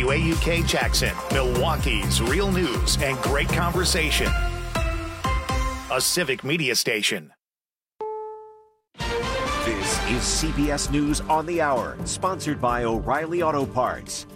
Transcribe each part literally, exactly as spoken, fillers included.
W A U K Jackson, Milwaukee's real news and great conversation. A civic media station. This is C B S News on the Hour, sponsored by O'Reilly Auto Parts.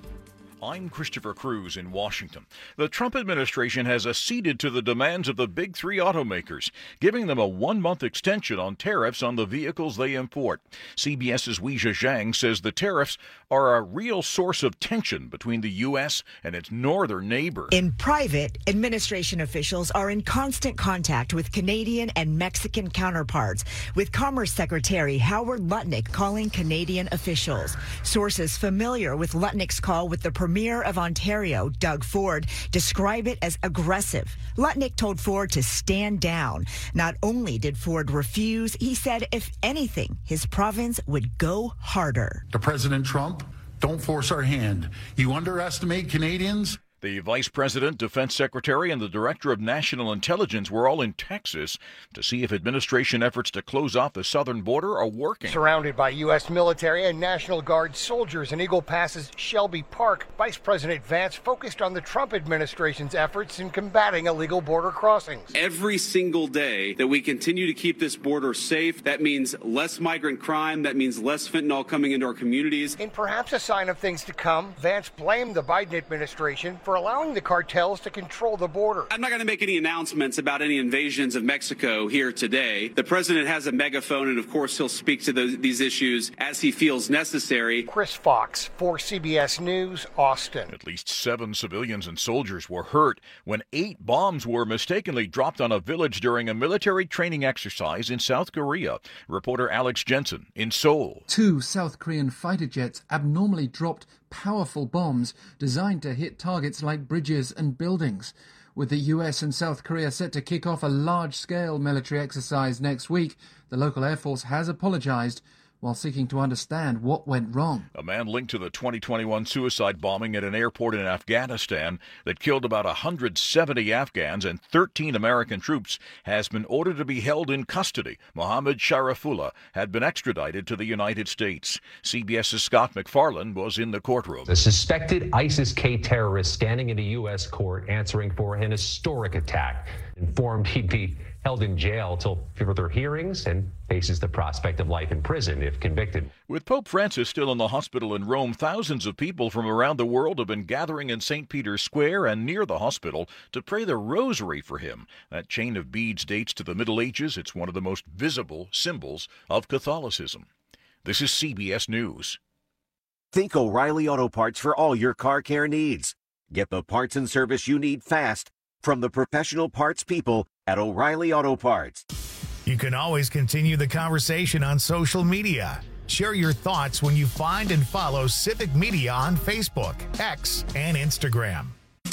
I'm Christopher Cruz in Washington. The Trump administration has acceded to the demands of the big three automakers, giving them a one-month extension on tariffs on the vehicles they import. CBS's Weijia Zhang says the tariffs are a real source of tension between the U S and its northern neighbor. In private, administration officials are in constant contact with Canadian and Mexican counterparts, with Commerce Secretary Howard Lutnick calling Canadian officials. Sources familiar with Lutnick's call with the Premier of Ontario, Doug Ford, describe it as aggressive. Lutnick told Ford to stand down. Not only did Ford refuse, he said, if anything, his province would go harder. To President Trump, don't force our hand. You underestimate Canadians? The Vice President, Defense Secretary, and the Director of National Intelligence were all in Texas to see if administration efforts to close off the southern border are working. Surrounded by U S military and National Guard soldiers in Eagle Pass's Shelby Park, Vice President Vance focused on the Trump administration's efforts in combating illegal border crossings. Every single day that we continue to keep this border safe, that means less migrant crime, that means less fentanyl coming into our communities. In perhaps a sign of things to come, Vance blamed the Biden administration for allowing the cartels to control the border. I'm not going to make any announcements about any invasions of Mexico here today. The president has a megaphone, and of course he'll speak to those, these issues as he feels necessary. Chris Fox for C B S News, Austin. At least seven civilians and soldiers were hurt when eight bombs were mistakenly dropped on a village during a military training exercise in South Korea. Reporter Alex Jensen in Seoul. Two South Korean fighter jets abnormally dropped powerful bombs designed to hit targets like bridges and buildings. With the U S and South Korea set to kick off a large-scale military exercise next week, the local Air Force has apologized while seeking to understand what went wrong. A man linked to the twenty twenty-one suicide bombing at an airport in Afghanistan that killed about one hundred seventy Afghans and thirteen American troops has been ordered to be held in custody. Mohammed Sharifullah had been extradited to the United States. CBS's Scott McFarlane was in the courtroom. The suspected ISIS-K terrorist standing in a U S court answering for an historic attack, informed he'd be held in jail till further hearings and faces the prospect of life in prison if convicted. With Pope Francis still in the hospital in Rome, thousands of people from around the world have been gathering in Saint Peter's Square and near the hospital to pray the rosary for him. That chain of beads dates to the Middle Ages. It's one of the most visible symbols of Catholicism. This is C B S News. Think O'Reilly Auto Parts for all your car care needs. Get the parts and service you need fast from the professional parts people at O'Reilly Auto Parts. You can always continue the conversation on social media. Share your thoughts when you find and follow Civic Media on Facebook, X, and Instagram.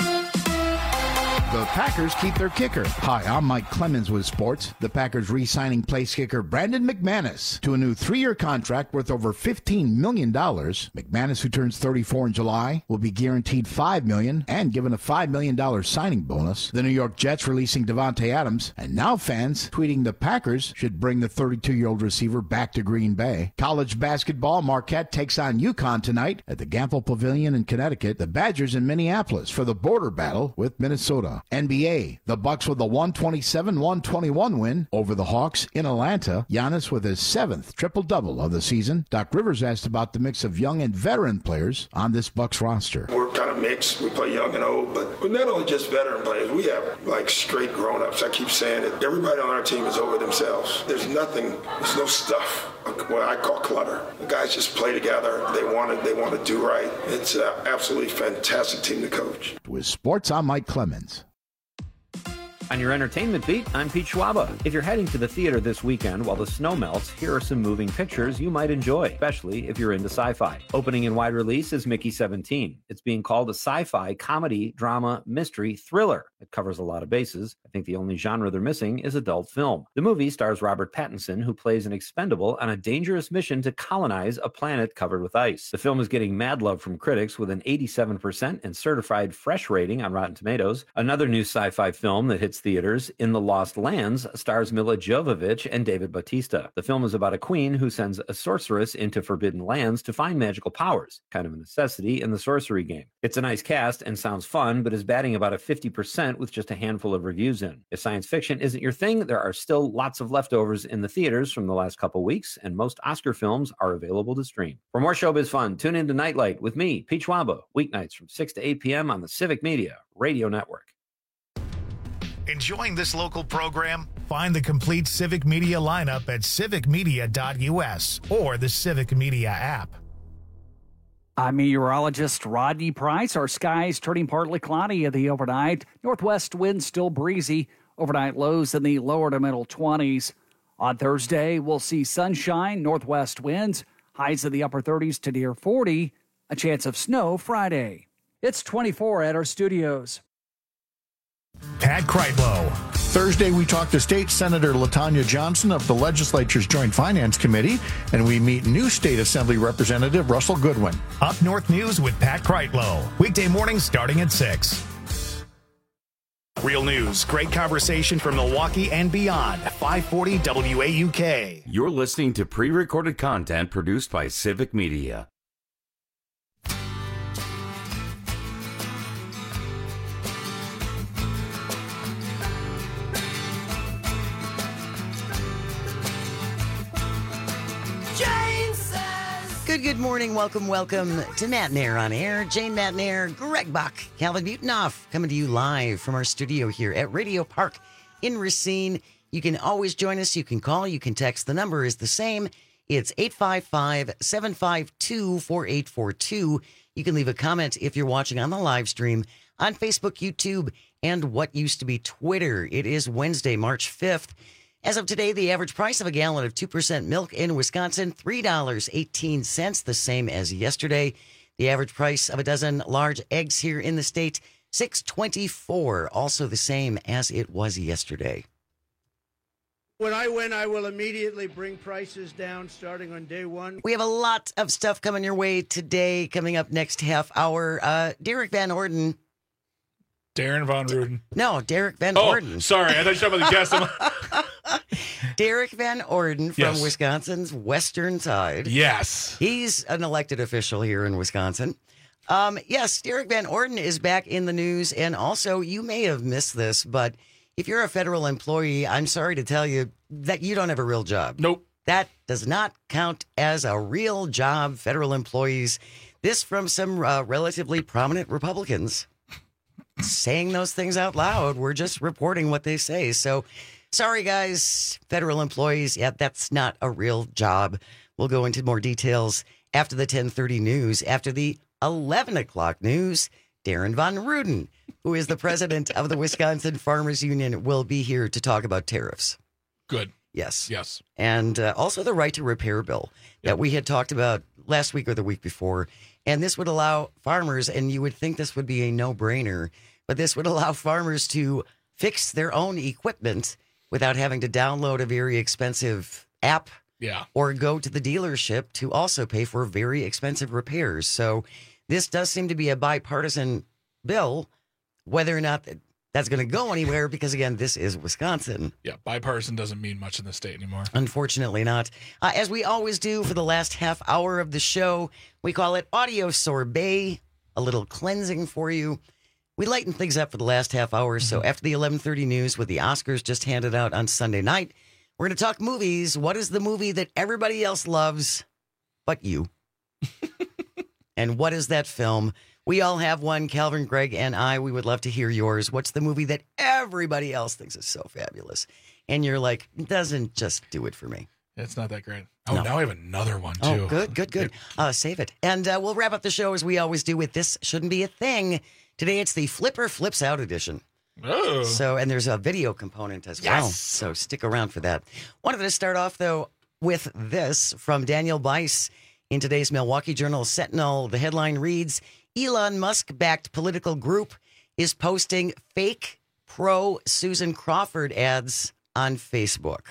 The Packers keep their kicker. Hi, I'm Mike Clemens with sports. The Packers re-signing place kicker Brandon McManus to a new three-year contract worth over fifteen million dollars. McManus, who turns thirty-four in July, will be guaranteed five million dollars and given a five million dollars signing bonus. The New York Jets releasing Devontae Adams, and now fans tweeting the Packers should bring the thirty-two-year-old receiver back to Green Bay. College basketball, Marquette takes on UConn tonight at the Gampel Pavilion in Connecticut. The Badgers in Minneapolis for the border battle with Minnesota. N B A, the Bucks with a one twenty-seven one twenty-one win over the Hawks in Atlanta. Giannis with his seventh triple-double of the season. Doc Rivers asked about the mix of young and veteran players on this Bucks roster. We're kind of mixed. We play young and old, but we're not only just veteran players. We have like straight grown-ups. I keep saying it. Everybody on our team is over themselves. There's nothing, there's no stuff, what I call clutter. The guys just play together. They want to, they want to do right. It's an absolutely fantastic team to coach. With sports, I'm Mike Clemens. On your entertainment beat, I'm Pete Schwaba. If you're heading to the theater this weekend while the snow melts, here are some moving pictures you might enjoy, especially if you're into sci-fi. Opening in wide release is Mickey seventeen. It's being called a sci-fi, comedy, drama, mystery, thriller. It covers a lot of bases. I think the only genre they're missing is adult film. The movie stars Robert Pattinson, who plays an expendable on a dangerous mission to colonize a planet covered with ice. The film is getting mad love from critics with an eighty-seven percent and certified fresh rating on Rotten Tomatoes. Another new sci-fi film that hits its theaters. In the Lost Lands stars Mila Jovovich and David Bautista. The film is about a queen who sends a sorceress into forbidden lands to find magical powers, kind of a necessity in the sorcery game. It's a nice cast and sounds fun, but is batting about a fifty percent with just a handful of reviews in. If science fiction isn't your thing, there are still lots of leftovers in the theaters from the last couple weeks, and most Oscar films are available to stream. For more showbiz fun, tune in to Nightlight with me, Pete Schwaba, weeknights from six to eight p.m. on the Civic Media Radio Network. Enjoying this local program? Find the complete Civic Media lineup at civic media dot u s or the Civic Media app. I'm meteorologist Rodney Price. Our skies turning partly cloudy in the overnight. Northwest winds still breezy. Overnight lows in the lower to middle twenties. On Thursday, we'll see sunshine, northwest winds, highs in the upper thirties to near forty. A chance of snow Friday. It's twenty-four at our studios. Pat Kreitlow. Thursday, we talked to State Senator LaTanya Johnson of the legislature's Joint Finance Committee, and we meet new State Assembly Representative Russell Goodwin. Up North News with Pat Kreitlow. Weekday mornings starting at six. Real news, great conversation from Milwaukee and beyond. five forty W A U K. You're listening to pre-recorded content produced by Civic Media. Good, good morning. Welcome, welcome to Matt Nair on Air. Jane Matt Nair, Greg Bach, Calvin Butonoff, coming to you live from our studio here at Radio Park in Racine. You can always join us. You can call. You can text. The number is the same. It's eight five five, seven five two, four eight four two. You can leave a comment if you're watching on the live stream on Facebook, YouTube, and what used to be Twitter. It is Wednesday, March fifth. As of today, the average price of a gallon of two percent milk in Wisconsin, three dollars and eighteen cents, the same as yesterday. The average price of a dozen large eggs here in the state, six dollars and twenty-four cents, also the same as it was yesterday. When I win, I will immediately bring prices down starting on day one. We have a lot of stuff coming your way today, coming up next half hour. Uh, Derek Van Orden. Darren Von Ruden. No, Derek Van oh, Orden. Sorry, I thought you were talking about the guest. Derek Van Orden from Yes. Wisconsin's western side. Yes. He's an elected official here in Wisconsin. Um, yes, Derek Van Orden is back in the news. And also, you may have missed this, but if you're a federal employee, I'm sorry to tell you that you don't have a real job. Nope. That does not count as a real job, federal employees. This from some uh, relatively prominent Republicans saying those things out loud. We're just reporting what they say. So, sorry, guys, federal employees. Yeah, that's not a real job. We'll go into more details after the ten thirty news. After the eleven o'clock news, Darren Von Ruden, who is the president of the Wisconsin Farmers Union, will be here to talk about tariffs. Good. Yes. Yes. And uh, also the right to repair bill that we had talked about last week or the week before. And this would allow farmers, and you would think this would be a no-brainer, but this would allow farmers to fix their own equipment without having to download a very expensive app Yeah. or go to the dealership to also pay for very expensive repairs. So this does seem to be a bipartisan bill, whether or not that's going to go anywhere, because, again, this is Wisconsin. Yeah, bipartisan doesn't mean much in the state anymore. Unfortunately not. Uh, as we always do for the last half hour of the show, we call it Audio Sorbet, a little cleansing for you. We lighten things up for the last half hour. So after the eleven thirty news with the Oscars just handed out on Sunday night, we're going to talk movies. What is the movie that everybody else loves but you? And what is that film? We all have one. Calvin, Greg, and I, we would love to hear yours. What's the movie that everybody else thinks is so fabulous? And you're like, it doesn't just do it for me. It's not that great. Oh, No. now I have another one, too. Oh, good, good, good. Uh, save it. And uh, we'll wrap up the show as we always do with This Shouldn't Be a Thing. Today it's the Flipper Flips Out edition. Oh. So, and there's a video component as Yes. well. So stick around for that. Wanted to start off, though, with this from Daniel Bice in today's Milwaukee Journal Sentinel. The headline reads, Elon Musk-backed political group is posting fake pro-Susan Crawford ads on Facebook.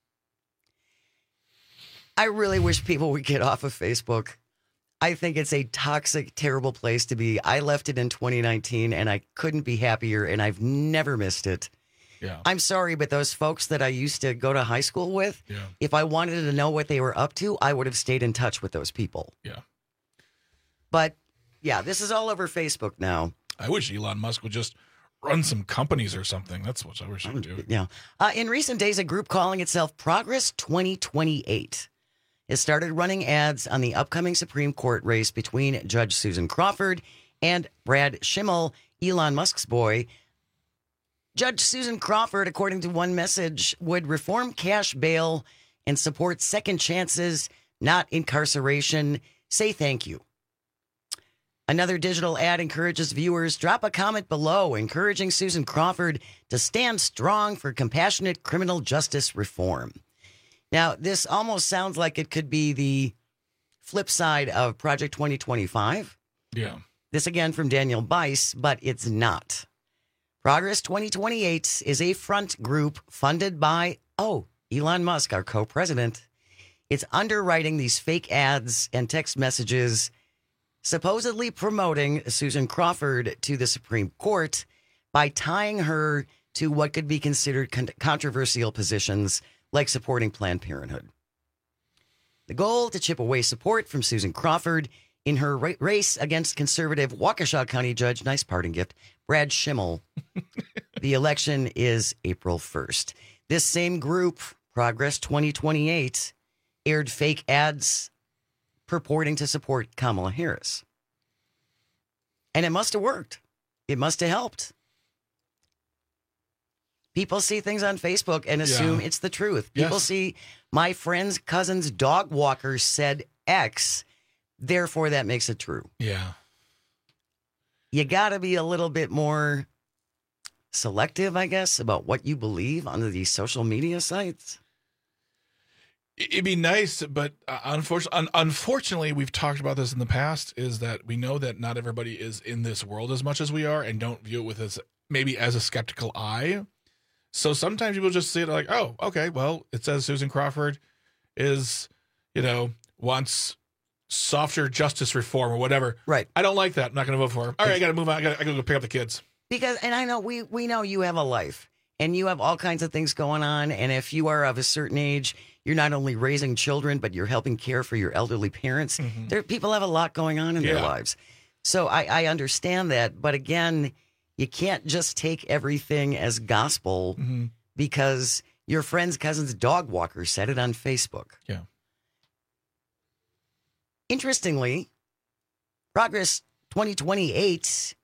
I really wish people would get off of Facebook. I think it's a toxic, terrible place to be. I left it in twenty nineteen, and I couldn't be happier, and I've never missed it. Yeah. I'm sorry, but those folks that I used to go to high school with, Yeah. if I wanted to know what they were up to, I would have stayed in touch with those people. Yeah. But yeah, this is all over Facebook now. I wish Elon Musk would just run some companies or something. That's what I wish he would do. Yeah. Uh, in recent days, a group calling itself Progress twenty twenty-eight has started running ads on the upcoming Supreme Court race between Judge Susan Crawford and Brad Schimmel, Elon Musk's boy. Judge Susan Crawford, according to one message, would reform cash bail and support second chances, not incarceration. Say thank you. Another digital ad encourages viewers, drop a comment below, encouraging Susan Crawford to stand strong for compassionate criminal justice reform. Now, this almost sounds like it could be the flip side of Project twenty twenty-five. Yeah. This again from Daniel Bice, but it's not. Progress twenty twenty-eight is a front group funded by, oh, Elon Musk, our co-president. It's underwriting these fake ads and text messages supposedly promoting Susan Crawford to the Supreme Court by tying her to what could be considered con- controversial positions like supporting Planned Parenthood. The goal to chip away support from Susan Crawford in her ra- race against conservative Waukesha County Judge, nice parting gift, Brad Schimmel. The election is April first. This same group, Progress twenty twenty-eight, aired fake ads purporting to support Kamala Harris. And it must have worked. It must have helped. People see things on Facebook and assume Yeah. it's the truth. People Yes. see my friend's cousin's dog walker said X, therefore that makes it true. Yeah. You got to be a little bit more selective, I guess, about what you believe on these social media sites. It'd be nice, but uh, unfortunately, un- unfortunately, we've talked about this in the past, is that we know that not everybody is in this world as much as we are and don't view it with as maybe as a skeptical eye. So sometimes people just see it like, oh, okay, well, it says Susan Crawford is, you know, wants softer justice reform or whatever. Right. I don't like that. I'm not going to vote for her. All right, I got to move on. I got to go pick up the kids. Because, and I know we, we know you have a life and you have all kinds of things going on. And if you are of a certain age, you're not only raising children, but you're helping care for your elderly parents. Mhm. There, people have a lot going on in their Yeah. lives. So I, I understand that. But again, you can't just take everything as gospel Mhm. because your friend's cousin's dog walker said it on Facebook. Yeah. Interestingly, Progress twenty twenty-eight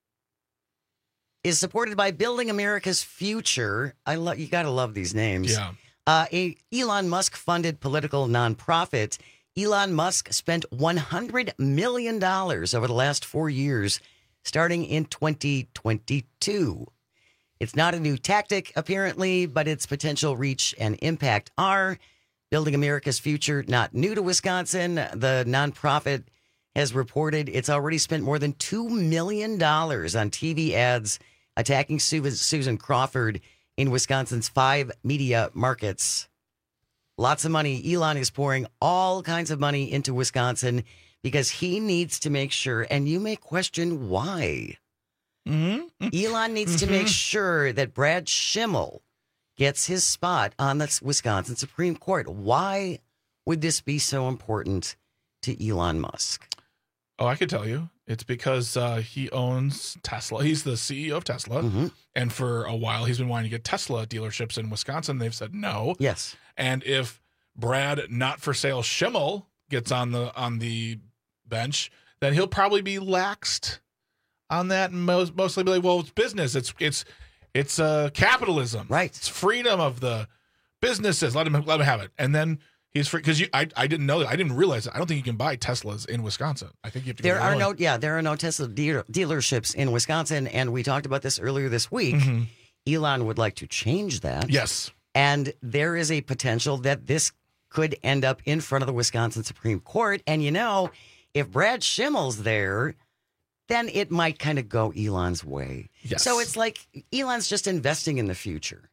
is supported by Building America's Future. I love you. Got to love these names. Yeah. Uh, a Elon Musk funded political nonprofit. Elon Musk spent one hundred million dollars over the last four years, starting in twenty twenty-two. It's not a new tactic, apparently, but its potential reach and impact are. Building America's Future, not new to Wisconsin. The nonprofit has reported it's already spent more than two million dollars on T V ads attacking Su- Susan Crawford in Wisconsin's five media markets. Lots of money. Elon is pouring all kinds of money into Wisconsin because he needs to make sure, and you may question why. Mm-hmm. Elon needs to make sure that Brad Schimmel gets his spot on the Wisconsin Supreme Court. Why would this be so important to Elon Musk? Oh, I could tell you. It's because uh, he owns Tesla. He's the C E O of Tesla. Mm-hmm. And for a while, he's been wanting to get Tesla dealerships in Wisconsin. They've said no. Yes. And if Brad, not for sale Schimmel, gets on the on the bench, then he'll probably be laxed on that and most, mostly be like, well, it's business. It's it's it's uh, capitalism. Right. It's freedom of the businesses. Let him let him have it. And then he's free because you. I I didn't know that. I didn't realize that. I don't think you can buy Teslas in Wisconsin. I think you have to. There go to are Illinois. no, yeah, there are no Tesla dealer, dealerships in Wisconsin, and we talked about this earlier this week. Mm-hmm. Elon would like to change that. Yes. And there is a potential that this could end up in front of the Wisconsin Supreme Court. And you know, if Brad Schimmel's there, then it might kind of go Elon's way. Yes. So it's like Elon's just investing in the future,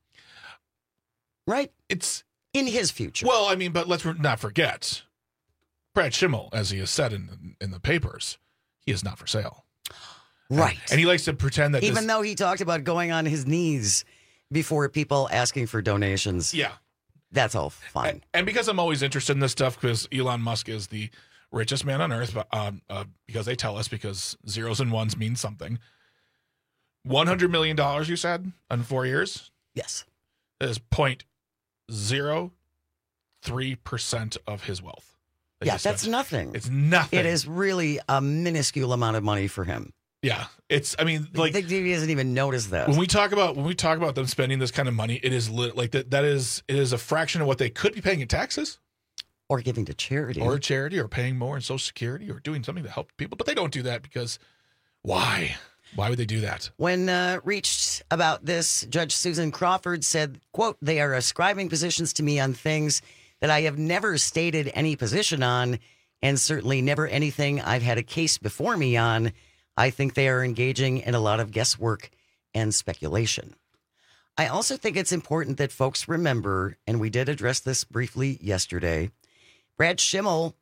right? It's in his future. Well, I mean, but let's not forget, Brad Schimmel, as he has said in in the papers, he is not for sale. Right. And, and he likes to pretend that even this, though he talked about going on his knees before people asking for donations. Yeah. That's all fine. And, and because I'm always interested in this stuff, because Elon Musk is the richest man on earth, um, uh, because they tell us, because zeros and ones mean something. one hundred million dollars, you said, in four years? Yes. That is zero point zero three percent of his wealth. That Yeah, he that's spent. nothing. It's nothing. It is really a minuscule amount of money for him. Yeah, it's. I mean, like he doesn't even notice that. when we talk about when we talk about them spending this kind of money, it is lit, like that. That is it is a fraction of what they could be paying in taxes, or giving to charity, or charity, or paying more in Social Security, or doing something to help people. But they don't do that because why? Why would they do that? When uh, reached about this, Judge Susan Crawford said, quote, "They are ascribing positions to me on things that I have never stated any position on, and certainly never anything I've had a case before me on. I think they are engaging in a lot of guesswork and speculation." I also think it's important that folks remember, and we did address this briefly yesterday, Brad Schimmel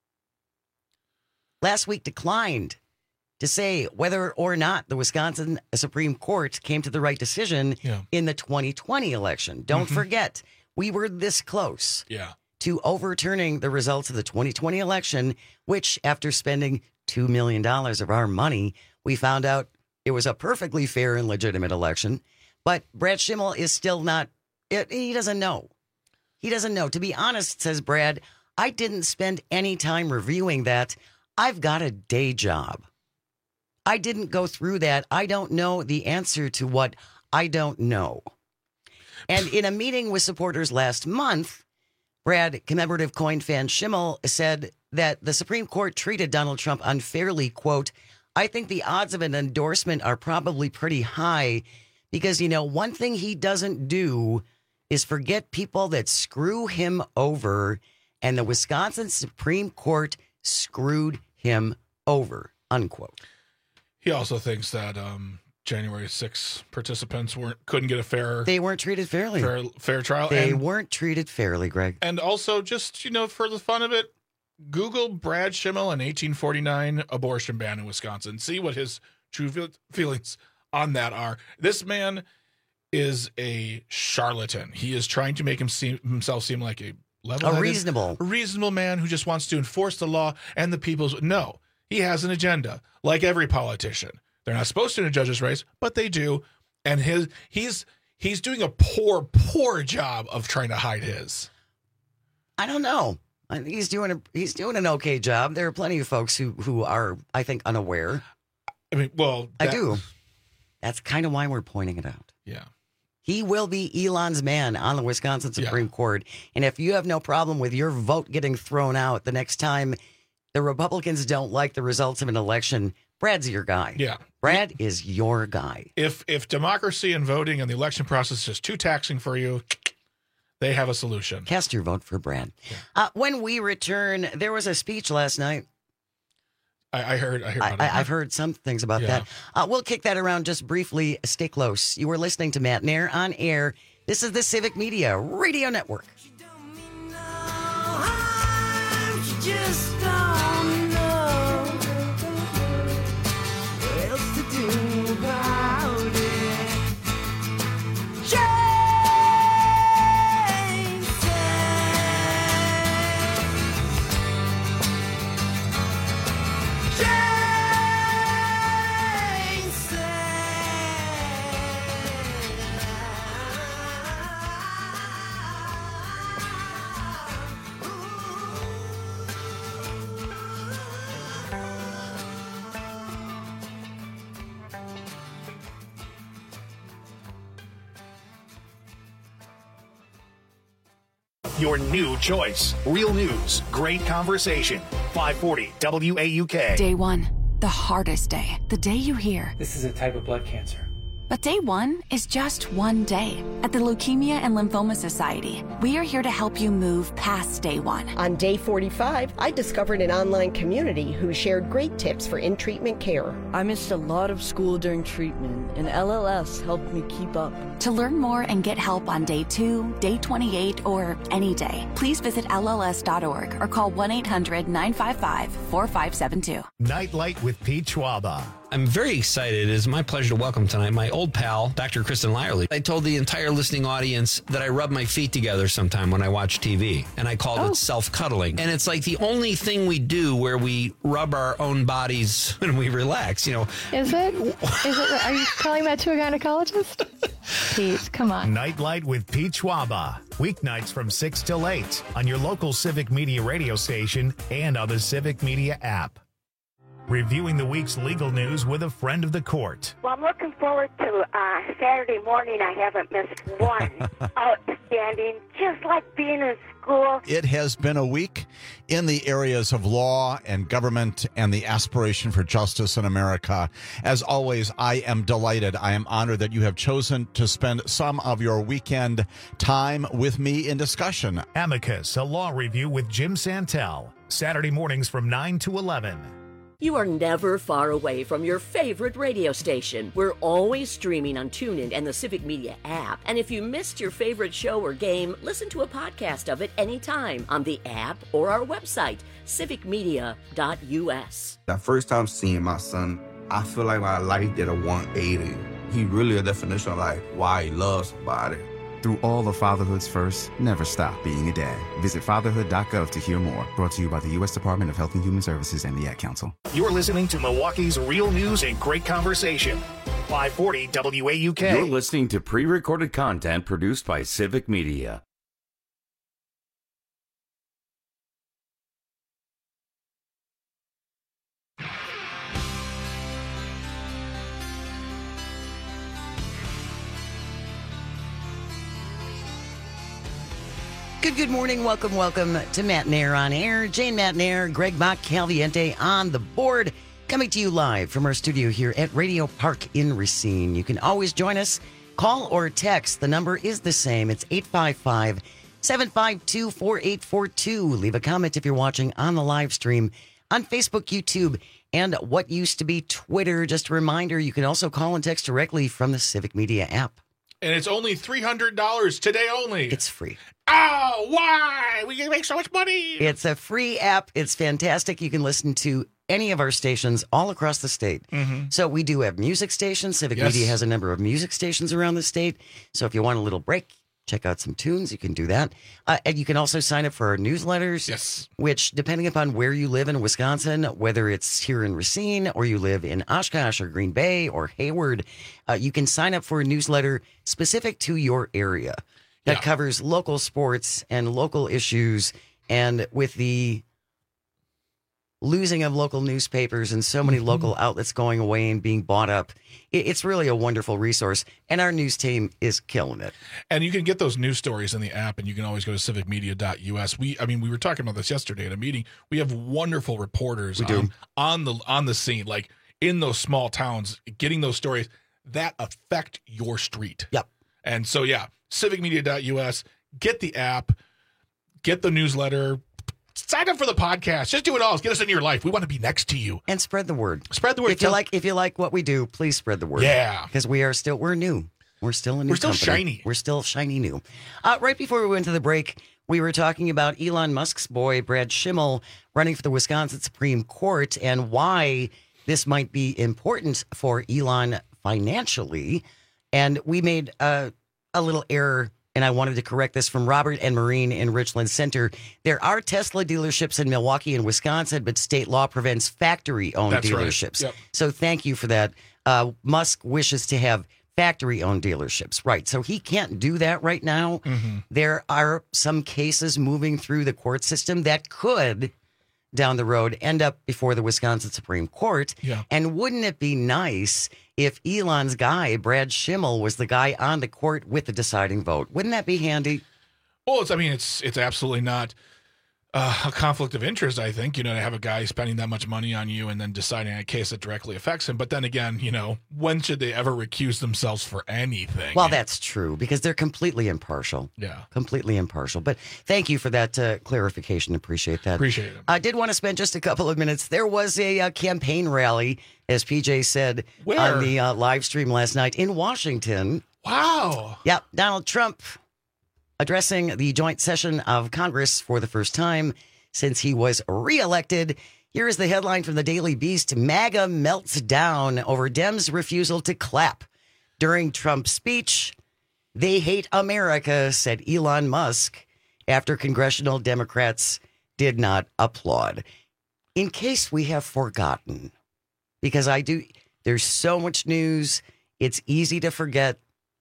last week declined to say whether or not the Wisconsin Supreme Court came to the right decision yeah. in the twenty twenty election. Don't Mm-hmm. forget, we were this close Yeah. to overturning the results of the twenty twenty election, which, after spending two million dollars of our money, we found out it was a perfectly fair and legitimate election. But Brad Schimmel is still not, it, he doesn't know. He doesn't know. To be honest, says Brad, I didn't spend any time reviewing that. I've got a day job. I didn't go through that. I don't know the answer to what I don't know. And in a meeting with supporters last month, Brad, commemorative coin fan Schimmel, said that the Supreme Court treated Donald Trump unfairly. Quote, "I think the odds of an endorsement are probably pretty high because, you know, one thing he doesn't do is forget people that screw him over, and the Wisconsin Supreme Court screwed him over," unquote. He also thinks that um, January sixth participants weren't couldn't get a fair They weren't treated fairly. fair, fair trial. They and, weren't treated fairly, Greg. and also, just, you know, for the fun of it, Google Brad Schimmel and eighteen forty-nine abortion ban in Wisconsin. See what his true feel- feelings on that are. This man is a charlatan. He is trying to make him seem, himself seem like a level A reasonable. a reasonable man who just wants to enforce the law and the people's. No, he has an agenda, like every politician. They're not supposed to in a judge's race, but they do. And his he's he's doing a poor, poor job of trying to hide his. I don't know. I think he's doing a he's doing an okay job. There are plenty of folks who who are, I think, unaware. I mean, well, I that- do. That's kind of why we're pointing it out. Yeah. He will be Elon's man on the Wisconsin Supreme Court. And if you have no problem with your vote getting thrown out the next time the Republicans don't like the results of an election, Brad's your guy. Yeah. Brad is your guy. If if democracy and voting and the election process is just too taxing for you, they have a solution. Cast your vote for Brad. Uh, when we return, there was a speech last night. I, I heard. I heard. I, About I, it. I've heard some things about Yeah. that. Uh, we'll kick that around just briefly. Stay close. You were listening to Matt Nair on air. This is the Civic Media Radio Network. Just don't know what else to do about it. Your new choice. Real news. Great conversation. five forty W A U K. Day one, the hardest day. The day you hear, This is a type of blood cancer. but day one is just one day. At the Leukemia and Lymphoma Society, we are here to help you move past day one. On day forty-five, I discovered an online community who shared great tips for in-treatment care. I missed a lot of school during treatment, and L L S helped me keep up. To learn more and get help on day two, day twenty-eight, or any day, please visit L L S dot org or call one eight hundred nine five five four five seven two. Nightlight with Pete Schwaba. I'm very excited. It is my pleasure to welcome tonight my old pal, Doctor Kristen Lyerly. I told the entire listening audience that I rub my feet together sometime when I watch T V, and I called Oh. it self-cuddling. And it's like the only thing we do where we rub our own bodies when we relax, you know. Is it? Is it? Are you telling that to a gynecologist? Pete, come on. Nightlight with Pete Schwaba. Weeknights from six till eight on your local Civic Media radio station and on the Civic Media app. Reviewing the week's legal news with a friend of the court. Well, I'm looking forward to uh, Saturday morning. I haven't missed one. Outstanding. Just like being in school. It has been a week in the areas of law and government and the aspiration for justice in America. As always, I am delighted. I am honored that you have chosen to spend some of your weekend time with me in discussion. Amicus, a law review with Jim Santel. Saturday mornings from nine to eleven. You are never far away from your favorite radio station. We're always streaming on TuneIn and the Civic Media app. And if you missed your favorite show or game, listen to a podcast of it anytime on the app or our website, civic media dot u s. The first time seeing my son, I feel like my life did a one eighty. He really a definition of like why he loves somebody. Through all of fatherhood's first, never stop being a dad. Visit fatherhood dot gov to hear more. Brought to you by the U S Department of Health and Human Services and the Ad Council. You're listening to Milwaukee's real news and great conversation. five forty W A U K. You're listening to pre-recorded content produced by Civic Media. Good, good morning. Welcome, welcome to Matt Nair on Air. Jane Matt Nair, Greg Bach, Caliente on the board. Coming to you live from our studio here at Radio Park in Racine. You can always join us. Call or text. The number is the same. It's eight five five, seven five two, four eight four two. Leave a comment if you're watching on the live stream on Facebook, YouTube, and what used to be Twitter. Just a reminder, you can also call and text directly from the Civic Media app. And it's only three hundred dollars today only. It's free. Oh, why? We can make so much money. It's a free app. It's fantastic. You can listen to any of our stations all across the state. Mm-hmm. So we do have music stations. Civic Yes. Media has a number of music stations around the state. So if you want a little break, check out some tunes, you can do that. Uh, and you can also sign up for our newsletters, yes. which, depending upon where you live in Wisconsin, whether it's here in Racine or you live in Oshkosh or Green Bay or Hayward, uh, you can sign up for a newsletter specific to your area that Yeah. covers local sports and local issues. And with the losing of local newspapers and so many Mm-hmm. local outlets going away and being bought up, it, it's really a wonderful resource. And our news team is killing it. And you can get those news stories in the app, and you can always go to civic media dot u s. We, I mean, we were talking about this yesterday at a meeting. We have wonderful reporters We do. on, on the on the scene, like in those small towns, getting those stories that affect your street. Yep. And so, yeah, civic media dot u s. Get the app, get the newsletter, sign up for the podcast. Just do it all. Get us into your life. We want to be next to you. And spread the word. Spread the word. If you Tell- like, if you like what we do, please spread the word. Yeah. Because we are still, we're new. We're still a new We're still company. shiny. We're still shiny new. Uh, right before we went to the break, we were talking about Elon Musk's boy, Brad Schimmel, running for the Wisconsin Supreme Court and why this might be important for Elon financially. And we made a, a little error, and I wanted to correct this from Robert and Marine in Richland Center. There are Tesla dealerships in Milwaukee and Wisconsin, but state law prevents factory-owned That's right. dealerships. Yep. So thank you for that. Uh, Musk wishes to have factory-owned dealerships. Right. So he can't do that right now. Mm-hmm. There are some cases moving through the court system that could, down the road, end up before the Wisconsin Supreme Court. Yeah. And wouldn't it be nice if Elon's guy, Brad Schimmel, was the guy on the court with the deciding vote? Wouldn't that be handy? Well, it's, I mean, it's it's absolutely not uh, a conflict of interest, I think, you know, to have a guy spending that much money on you and then deciding a case that directly affects him. But then again, you know, when should they ever recuse themselves for anything? Well, that's true because they're completely impartial. Yeah. Completely impartial. But thank you for that uh, clarification. Appreciate that. Appreciate it. I did want to spend just a couple of minutes. There was a uh, campaign rally, as P J said Where? on the uh, live stream last night in Washington. Wow. Yep. Donald Trump addressing the joint session of Congress for the first time since he was reelected. Here is the headline from the Daily Beast. MAGA melts down over Dems' refusal to clap during Trump's speech. They hate America, said Elon Musk, after congressional Democrats did not applaud. In case we have forgotten, because I do, there's so much news, it's easy to forget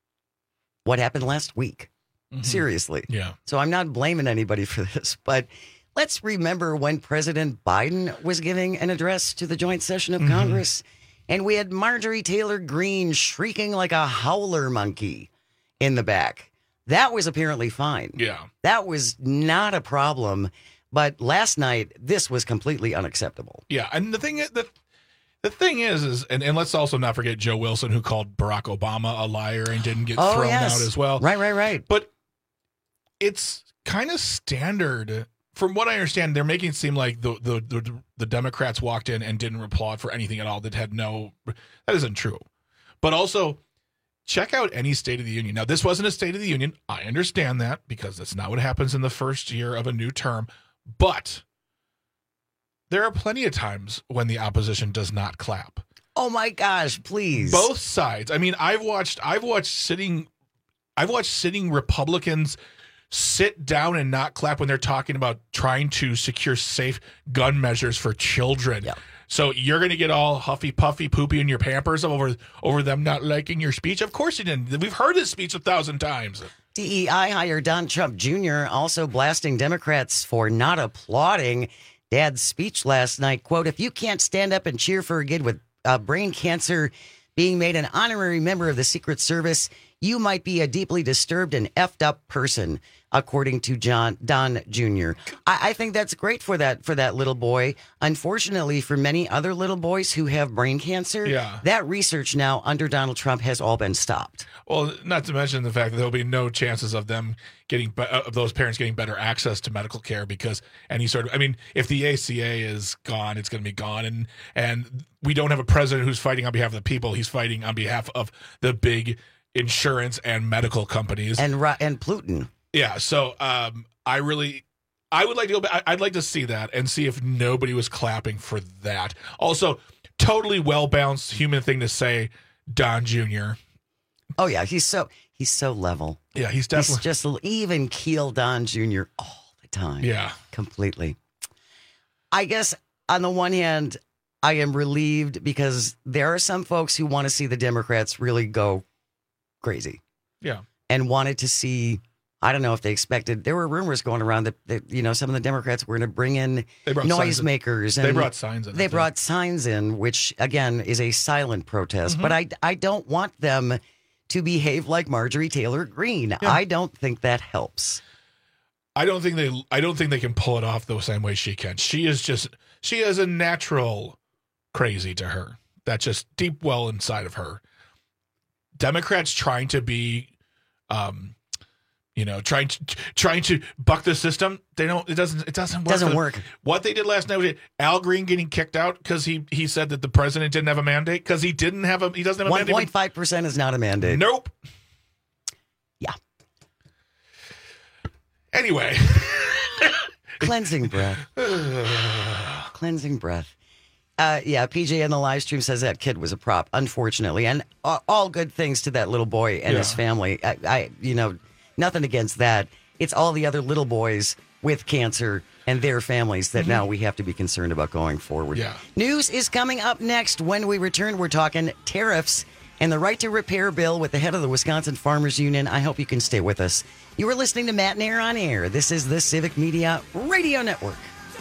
what happened last week. Mm-hmm. Seriously. Yeah. So I'm not blaming anybody for this, but let's remember when President Biden was giving an address to the joint session of mm-hmm. Congress, and we had Marjorie Taylor Greene shrieking like a howler monkey in the back. That was apparently fine. Yeah. That was not a problem. But last night, this was completely unacceptable. Yeah. And the thing is, the, the thing is, is and, and let's also not forget Joe Wilson, who called Barack Obama a liar and didn't get oh, thrown yes. out as well. Right, right, right. But it's kind of standard. From what I understand, they're making it seem like the, the, the, the Democrats walked in and didn't applaud for anything at all. That had no, that isn't true. But also, check out any State of the Union. Now, this wasn't a State of the Union. I understand that because that's not what happens in the first year of a new term. But there are plenty of times when the opposition does not clap. Oh my gosh, please. Both sides. I mean, I've watched I've watched sitting I've watched sitting Republicans sit down and not clap when they're talking about trying to secure safe gun measures for children. Yeah. So you're going to get all huffy, puffy, poopy in your Pampers over over them not liking your speech? Of course you didn't. We've heard his speech a thousand times. D E I hire Don Trump Junior also blasting Democrats for not applauding Dad's speech last night. Quote, if you can't stand up and cheer for a kid with uh, brain cancer being made an honorary member of the Secret Service, you might be a deeply disturbed and effed up person, according to John Don Junior I, I think that's great for that for that little boy. Unfortunately, for many other little boys who have brain cancer, yeah. that research now under Donald Trump has all been stopped. Well, not to mention the fact that there'll be no chances of them getting of those parents getting better access to medical care because any sort of I mean, if the A C A is gone, it's going to be gone, and and we don't have a president who's fighting on behalf of the people. He's fighting on behalf of the big insurance and medical companies and and Pluton. Yeah, so um, I really, I would like to go back. I'd like to see that and see if nobody was clapping for that. Also, totally well balanced human thing to say, Don Junior Oh yeah, he's so he's so level. Yeah, he's definitely he's just even keel Don Junior all the time. Yeah, completely. I guess on the one hand, I am relieved because there are some folks who want to see the Democrats really go crazy. Yeah, and wanted to see. I don't know if they expected. There were rumors going around that, that you know some of the Democrats were going to bring in noisemakers. They brought signs in. They brought signs in, which again is a silent protest. Mm-hmm. But I, I don't want them to behave like Marjorie Taylor Greene. Yeah. I don't think that helps. I don't think they. I don't think they can pull it off the same way she can. She is just. She has a natural crazy to her. That's just deep well inside of her. Democrats trying to be. Um, You know, trying to trying to buck the system. They don't. It doesn't. It doesn't work. Doesn't work. What they did last night was Al Green getting kicked out because he he said that the president didn't have a mandate because he didn't have a. He doesn't have a One mandate. One point five percent is not a mandate. Nope. Yeah. Anyway, cleansing breath. Cleansing breath. Uh, yeah, P J in the live stream says that kid was a prop, unfortunately, and uh, all good things to that little boy and Yeah. his family. I, I, you know. Nothing against that. It's all the other little boys with cancer and their families that mm-hmm. now we have to be concerned about going forward. Yeah. News is coming up next. When we return, we're talking tariffs and the right to repair bill with the head of the Wisconsin Farmers Union. I hope you can stay with us. You are listening to Matt Nair on Air. This is the Civic Media Radio Network.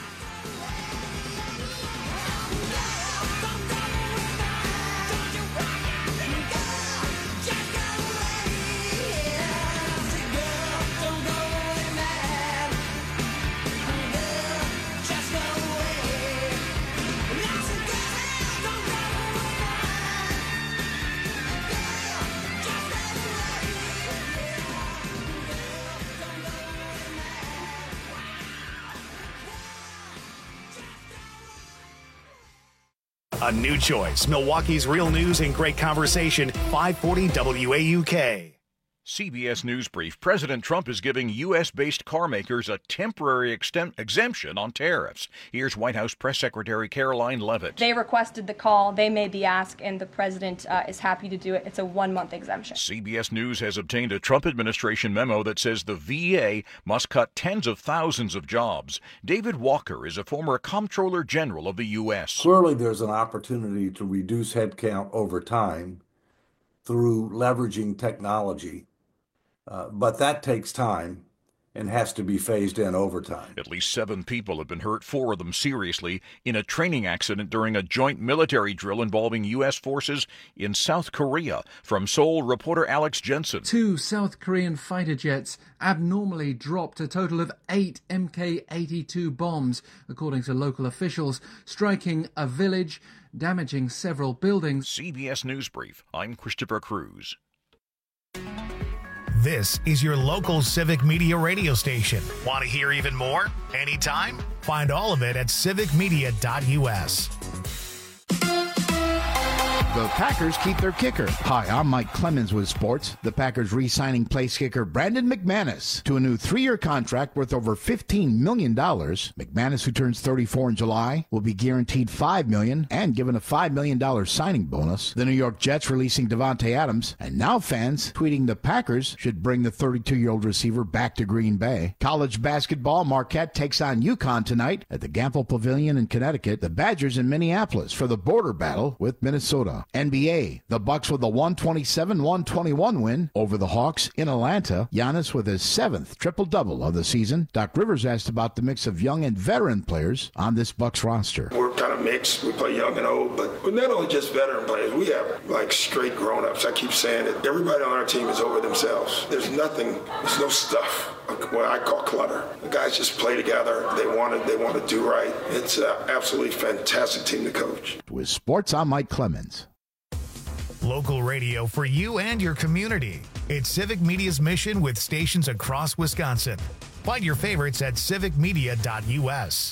A new choice. Milwaukee's real news and great conversation. five forty W A U K. C B S News Brief. President Trump is giving U S-based car makers a temporary extem- exemption on tariffs. Here's White House Press Secretary Caroline Leavitt. They requested the call, they made the ask, and the president uh, is happy to do it. It's a one-month exemption. C B S News has obtained a Trump administration memo that says the V A must cut tens of thousands of jobs. David Walker is a former Comptroller General of the U S. Clearly, there's an opportunity to reduce headcount over time through leveraging technology. Uh, but that takes time and has to be phased in over time. At least seven people have been hurt, four of them seriously, in a training accident during a joint military drill involving U S forces in South Korea. From Seoul, reporter Alex Jensen. Two South Korean fighter jets abnormally dropped a total of eight M K eighty-two bombs, according to local officials, striking a village, damaging several buildings. C B S News Brief. I'm Christopher Cruz. This is your local Civic Media radio station. Want to hear even more? Anytime? Find all of it at civic media dot U S. The Packers keep their kicker. Hi, I'm Mike Clemens with sports. The Packers re-signing place kicker Brandon McManus to a new three-year contract worth over fifteen million dollars. McManus, who turns thirty-four in July, will be guaranteed five million dollars and given a five million dollars signing bonus. The New York Jets releasing Devontae Adams, and now fans tweeting the Packers should bring the thirty-two-year-old receiver back to Green Bay. College basketball, Marquette takes on UConn tonight at the Gampel Pavilion in Connecticut. The Badgers in Minneapolis for the border battle with Minnesota. N B A, the Bucks with a one twenty-seven one twenty-one win over the Hawks in Atlanta. Giannis with his seventh triple-double of the season. Doc Rivers asked about the mix of young and veteran players on this Bucks roster. We're kind of mixed. We play young and old, but we're not only just veteran players. We have like straight grown-ups. I keep saying it. Everybody on our team is over themselves. There's nothing, there's no stuff, what I call clutter. The guys just play together. They want to, they want to do right. It's an absolutely fantastic team to coach. With sports, I'm Mike Clemens. Local radio for you and your community. It's Civic Media's mission with stations across Wisconsin. Find your favorites at civic media dot U S.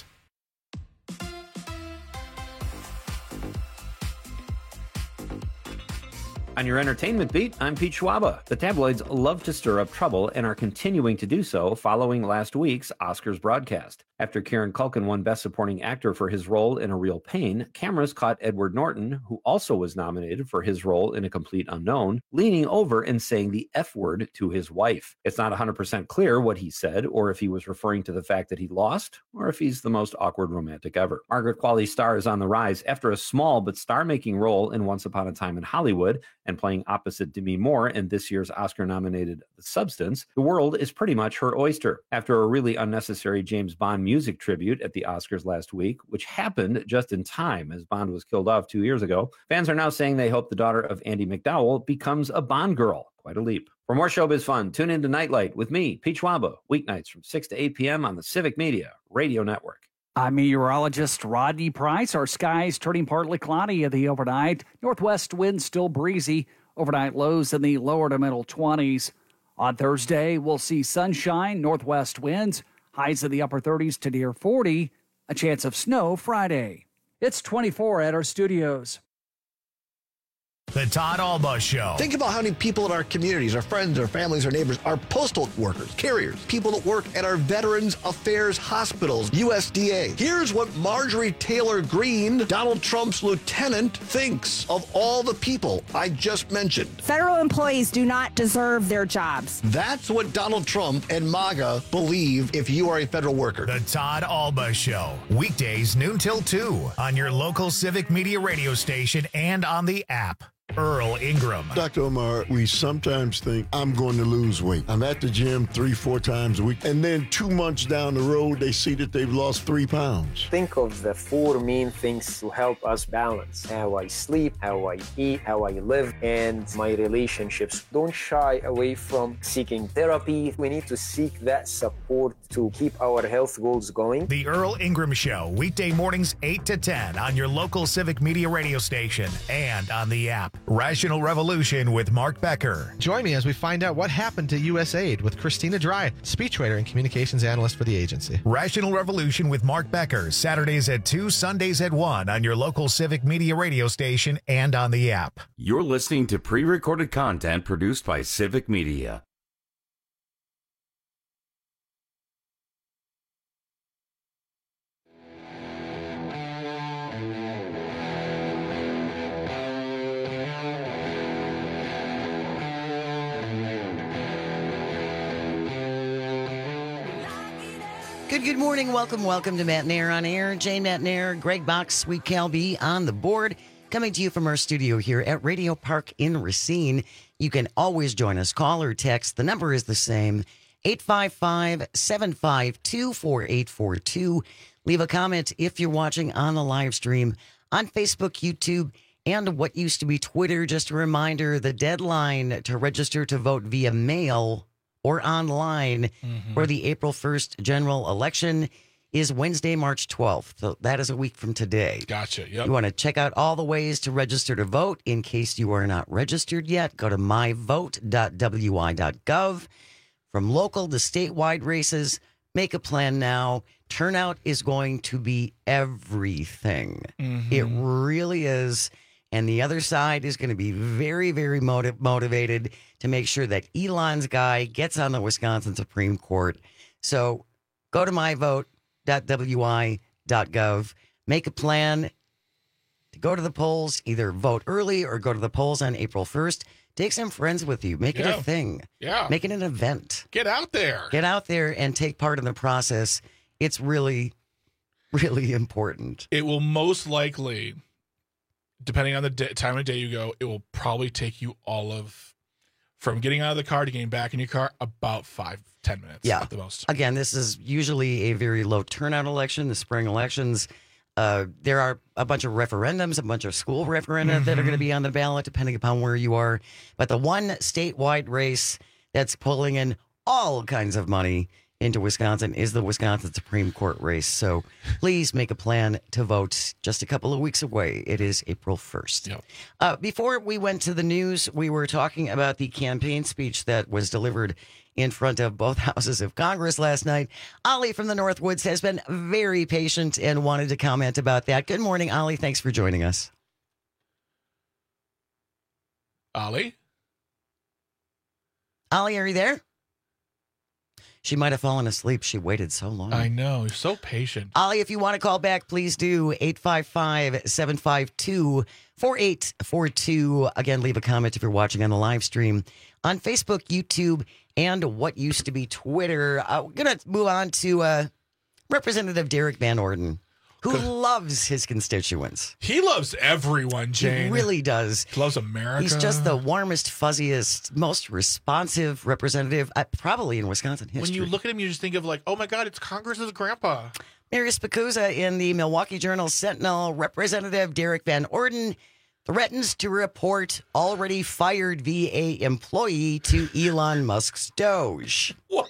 On your entertainment beat, I'm Pete Schwaba. The tabloids love to stir up trouble and are continuing to do so following last week's Oscars broadcast. After Kieran Culkin won Best Supporting Actor for his role in A Real Pain, cameras caught Edward Norton, who also was nominated for his role in A Complete Unknown, leaning over and saying the F word to his wife. It's not one hundred percent clear what he said, or if he was referring to the fact that he lost, or if he's the most awkward romantic ever. Margaret Qualley's star is on the rise after a small but star-making role in Once Upon a Time in Hollywood, and playing opposite Demi Moore in this year's Oscar-nominated The Substance. The world is pretty much her oyster. After a really unnecessary James Bond music tribute at the Oscars last week, which happened just in time as Bond was killed off two years ago, fans are now saying they hope the daughter of Andy McDowell becomes a Bond girl. Quite a leap. For more showbiz fun, tune in to Nightlight with me, Pete Schwaba, weeknights from six to eight p.m. on the Civic Media Radio Network. I'm meteorologist Rodney Price. Our skies turning partly cloudy in the overnight. Northwest winds still breezy. Overnight lows in the lower to middle twenties. On Thursday, we'll see sunshine, northwest winds, highs in the upper thirties to near forty. A chance of snow Friday. It's twenty-four at our studios. The Todd Alba Show. Think about how many people in our communities, our friends, our families, our neighbors, our postal workers, carriers, people that work at our Veterans Affairs hospitals, U S D A. Here's what Marjorie Taylor Greene, Donald Trump's lieutenant, thinks of all the people I just mentioned. Federal employees do not deserve their jobs. That's what Donald Trump and MAGA believe if you are a federal worker. The Todd Alba Show. Weekdays noon till two on your local Civic Media radio station and on the app. Earl Ingram. Doctor Omar, we sometimes think I'm going to lose weight. I'm at the gym three, four times a week. And then two months down the road, they see that they've lost three pounds. Think of the four main things to help us balance. How I sleep, how I eat, how I live, and my relationships. Don't shy away from seeking therapy. We need to seek that support to keep our health goals going. The Earl Ingram Show, weekday mornings eight to ten on your local Civic Media radio station and on the app. Rational Revolution with Mark Becker. Join me as we find out what happened to U S A I D with Christina Dry, speechwriter and communications analyst for the agency. Rational Revolution with Mark Becker, Saturdays at two, Sundays at one on your local Civic Media radio station and on the app. You're listening to pre-recorded content produced by Civic Media. Good, good morning. Welcome, welcome to Matt Nair on Air. Jane Matt Nair, Greg Box, Sweet Cal B on the board. Coming to you from our studio here at Radio Park in Racine. You can always join us. Call or text. The number is the same. eight five five, seven five two, four eight four two. Leave a comment if you're watching on the live stream on Facebook, YouTube, and what used to be Twitter. Just a reminder, the deadline to register to vote via mail or online mm-hmm. for the April first general election is Wednesday, March twelfth. So that is a week from today. Gotcha. Yep. You want to check out all the ways to register to vote. In case you are not registered yet, go to my vote dot w i dot gov. From local to statewide races, make a plan now. Turnout is going to be everything. Mm-hmm. It really is. And the other side is going to be very, very motiv- motivated to make sure that Elon's guy gets on the Wisconsin Supreme Court. So go to my vote dot w i dot gov. Make a plan to go to the polls, either vote early or go to the polls on April first. Take some friends with you. Make yeah. it a thing. Yeah. Make it an event. Get out there. Get out there and take part in the process. It's really, really important. It will most likely, depending on the day, time of day you go, it will probably take you all of, from getting out of the car to getting back in your car, about five, ten minutes yeah. at the most. Again, this is usually a very low turnout election, the spring elections. Uh, there are a bunch of referendums, a bunch of school referenda mm-hmm. that are going to be on the ballot, depending upon where you are. But the one statewide race that's pulling in all kinds of money into Wisconsin is the Wisconsin Supreme Court race. So please make a plan to vote. Just a couple of weeks away. It is April first. Yep. Uh, before we went to the news, we were talking about the campaign speech that was delivered in front of both houses of Congress last night. Ollie from the Northwoods has been very patient and wanted to comment about that. Good morning, Ollie. Thanks for joining us. Ollie? Ollie, are you there? She might have fallen asleep. She waited so long. I know. You're so patient. Ollie, if you want to call back, please do. eight five five, seven five two, four eight four two. Again, leave a comment if you're watching on the live stream on Facebook, YouTube, and what used to be Twitter. Uh, we're going to move on to uh, Representative Derek Van Orden, who loves his constituents. He loves everyone, Jane. He really does. He loves America. He's just the warmest, fuzziest, most responsive representative, uh, probably in Wisconsin history. When you look at him, you just think of like, oh my God, it's Congress's grandpa. Mary Spicuzza in the Milwaukee Journal Sentinel. Representative Derek Van Orden threatens to report already fired V A employee to Elon Musk's Doge. What?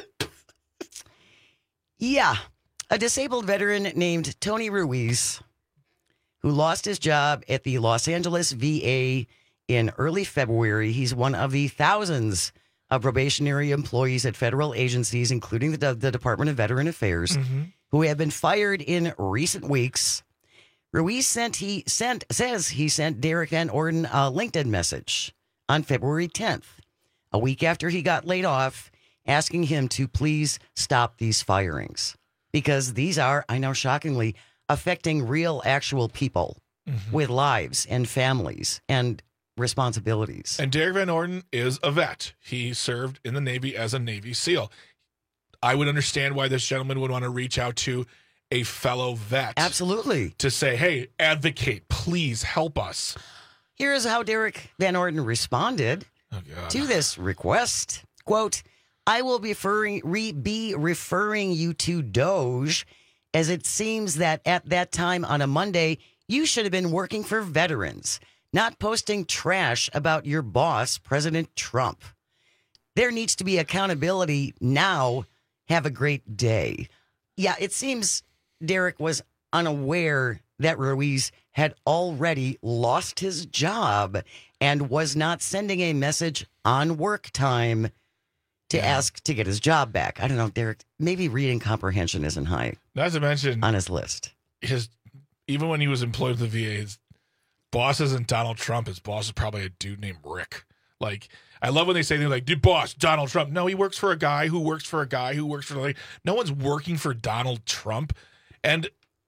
Yeah. A disabled veteran named Tony Ruiz, who lost his job at the Los Angeles V A in early February. He's one of the thousands of probationary employees at federal agencies, including the, the Department of Veteran Affairs, mm-hmm. who have been fired in recent weeks. Ruiz sent he sent says he sent Derek Van Orden a LinkedIn message on February tenth, a week after he got laid off, asking him to please stop these firings. Because these are, I know shockingly, affecting real, actual people mm-hmm. with lives and families and responsibilities. And Derek Van Orden is a vet. He served in the Navy as a Navy SEAL. I would understand why this gentleman would want to reach out to a fellow vet. Absolutely. To say, hey, advocate, please help us. Here's how Derek Van Orden responded oh, God. to this request. Quote, I will be referring, re, be referring you to Doge, as it seems that at that time on a Monday, you should have been working for veterans, not posting trash about your boss, President Trump. There needs to be accountability now. Have a great day. Yeah, it seems Derek was unaware that Ruiz had already lost his job and was not sending a message on work time to yeah. ask to get his job back. I don't know, Derek, maybe reading comprehension isn't high. Not to mention on his list. His even when he was employed with the V A, his boss isn't Donald Trump. His boss is probably a dude named Rick. Like, I love when they say things like, dude, boss, Donald Trump. No, he works for a guy who works for a guy who works for another. No one's working for Donald Trump. And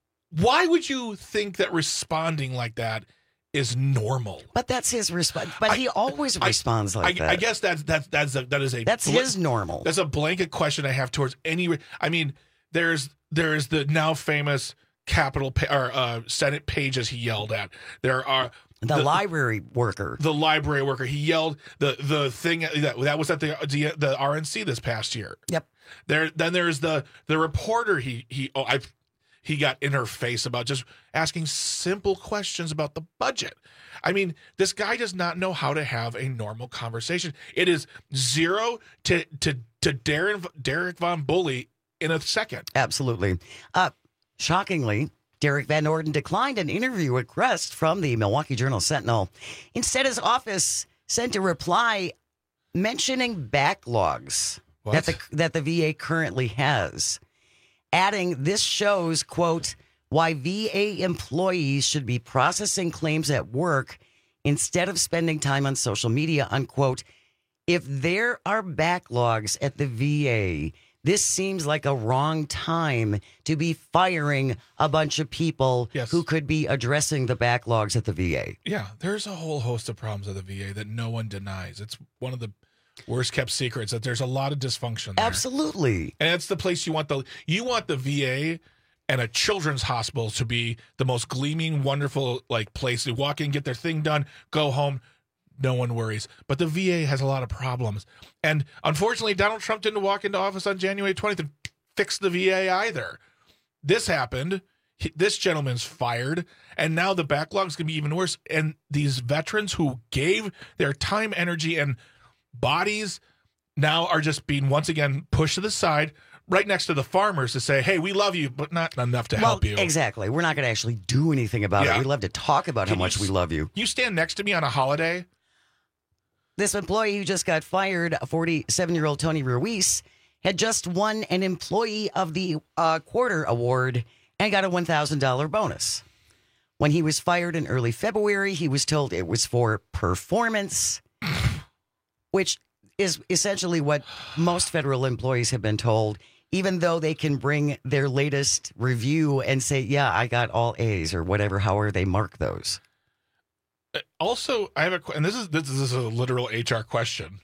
why would you think that responding like that is normal? But that's his response. But I, he always I, responds like I, that. I guess that's that's that's a, that is a that's bl- his normal. That's a blanket question I have towards any. I mean, there's there's the now famous Capitol or uh, Senate pages he yelled at. There are the, the library worker. The library worker. He yelled the the thing that that was at the the, the R N C this past year. Yep. There then there's the the reporter he he oh I he got in her face about just asking simple questions about the budget. I mean, this guy does not know how to have a normal conversation. It is zero to to to Darren Derek Von Bully in a second. Absolutely. Uh, shockingly, Derek Van Orden declined an interview request from the Milwaukee Journal-Sentinel. Instead, his office sent a reply mentioning backlogs that the that the V A currently has, adding this shows, quote, why V A employees should be processing claims at work instead of spending time on social media, unquote. If there are backlogs at the V A, this seems like a wrong time to be firing a bunch of people yes. who could be addressing the backlogs at the V A. Yeah, there's a whole host of problems at the V A that no one denies. It's one of the worst kept secrets that there's a lot of dysfunction there. Absolutely. And it's the place you want the you want the V A and a children's hospital to be the most gleaming, wonderful like place. They walk in, get their thing done, go home. No one worries. But the V A has a lot of problems. And unfortunately, Donald Trump didn't walk into office on January twentieth and fix the V A either. This happened. He, this gentleman's fired. And now the backlog's going to be even worse. And these veterans who gave their time, energy, and bodies now are just being once again pushed to the side right next to the farmers to say, hey, we love you, but not enough to well, help you. Exactly. We're not going to actually do anything about yeah. it. We love to talk about Can how much you, we love you. You stand next to me on a holiday. This employee who just got fired, forty-seven-year-old Tony Ruiz, had just won an Employee of the uh, Quarter award and got a one thousand dollars bonus. When he was fired in early February, he was told it was for performance, which is essentially what most federal employees have been told, even though they can bring their latest review and say, yeah, I got all A's or whatever, however they mark those. Also, I have a, and this is this is a literal H R question.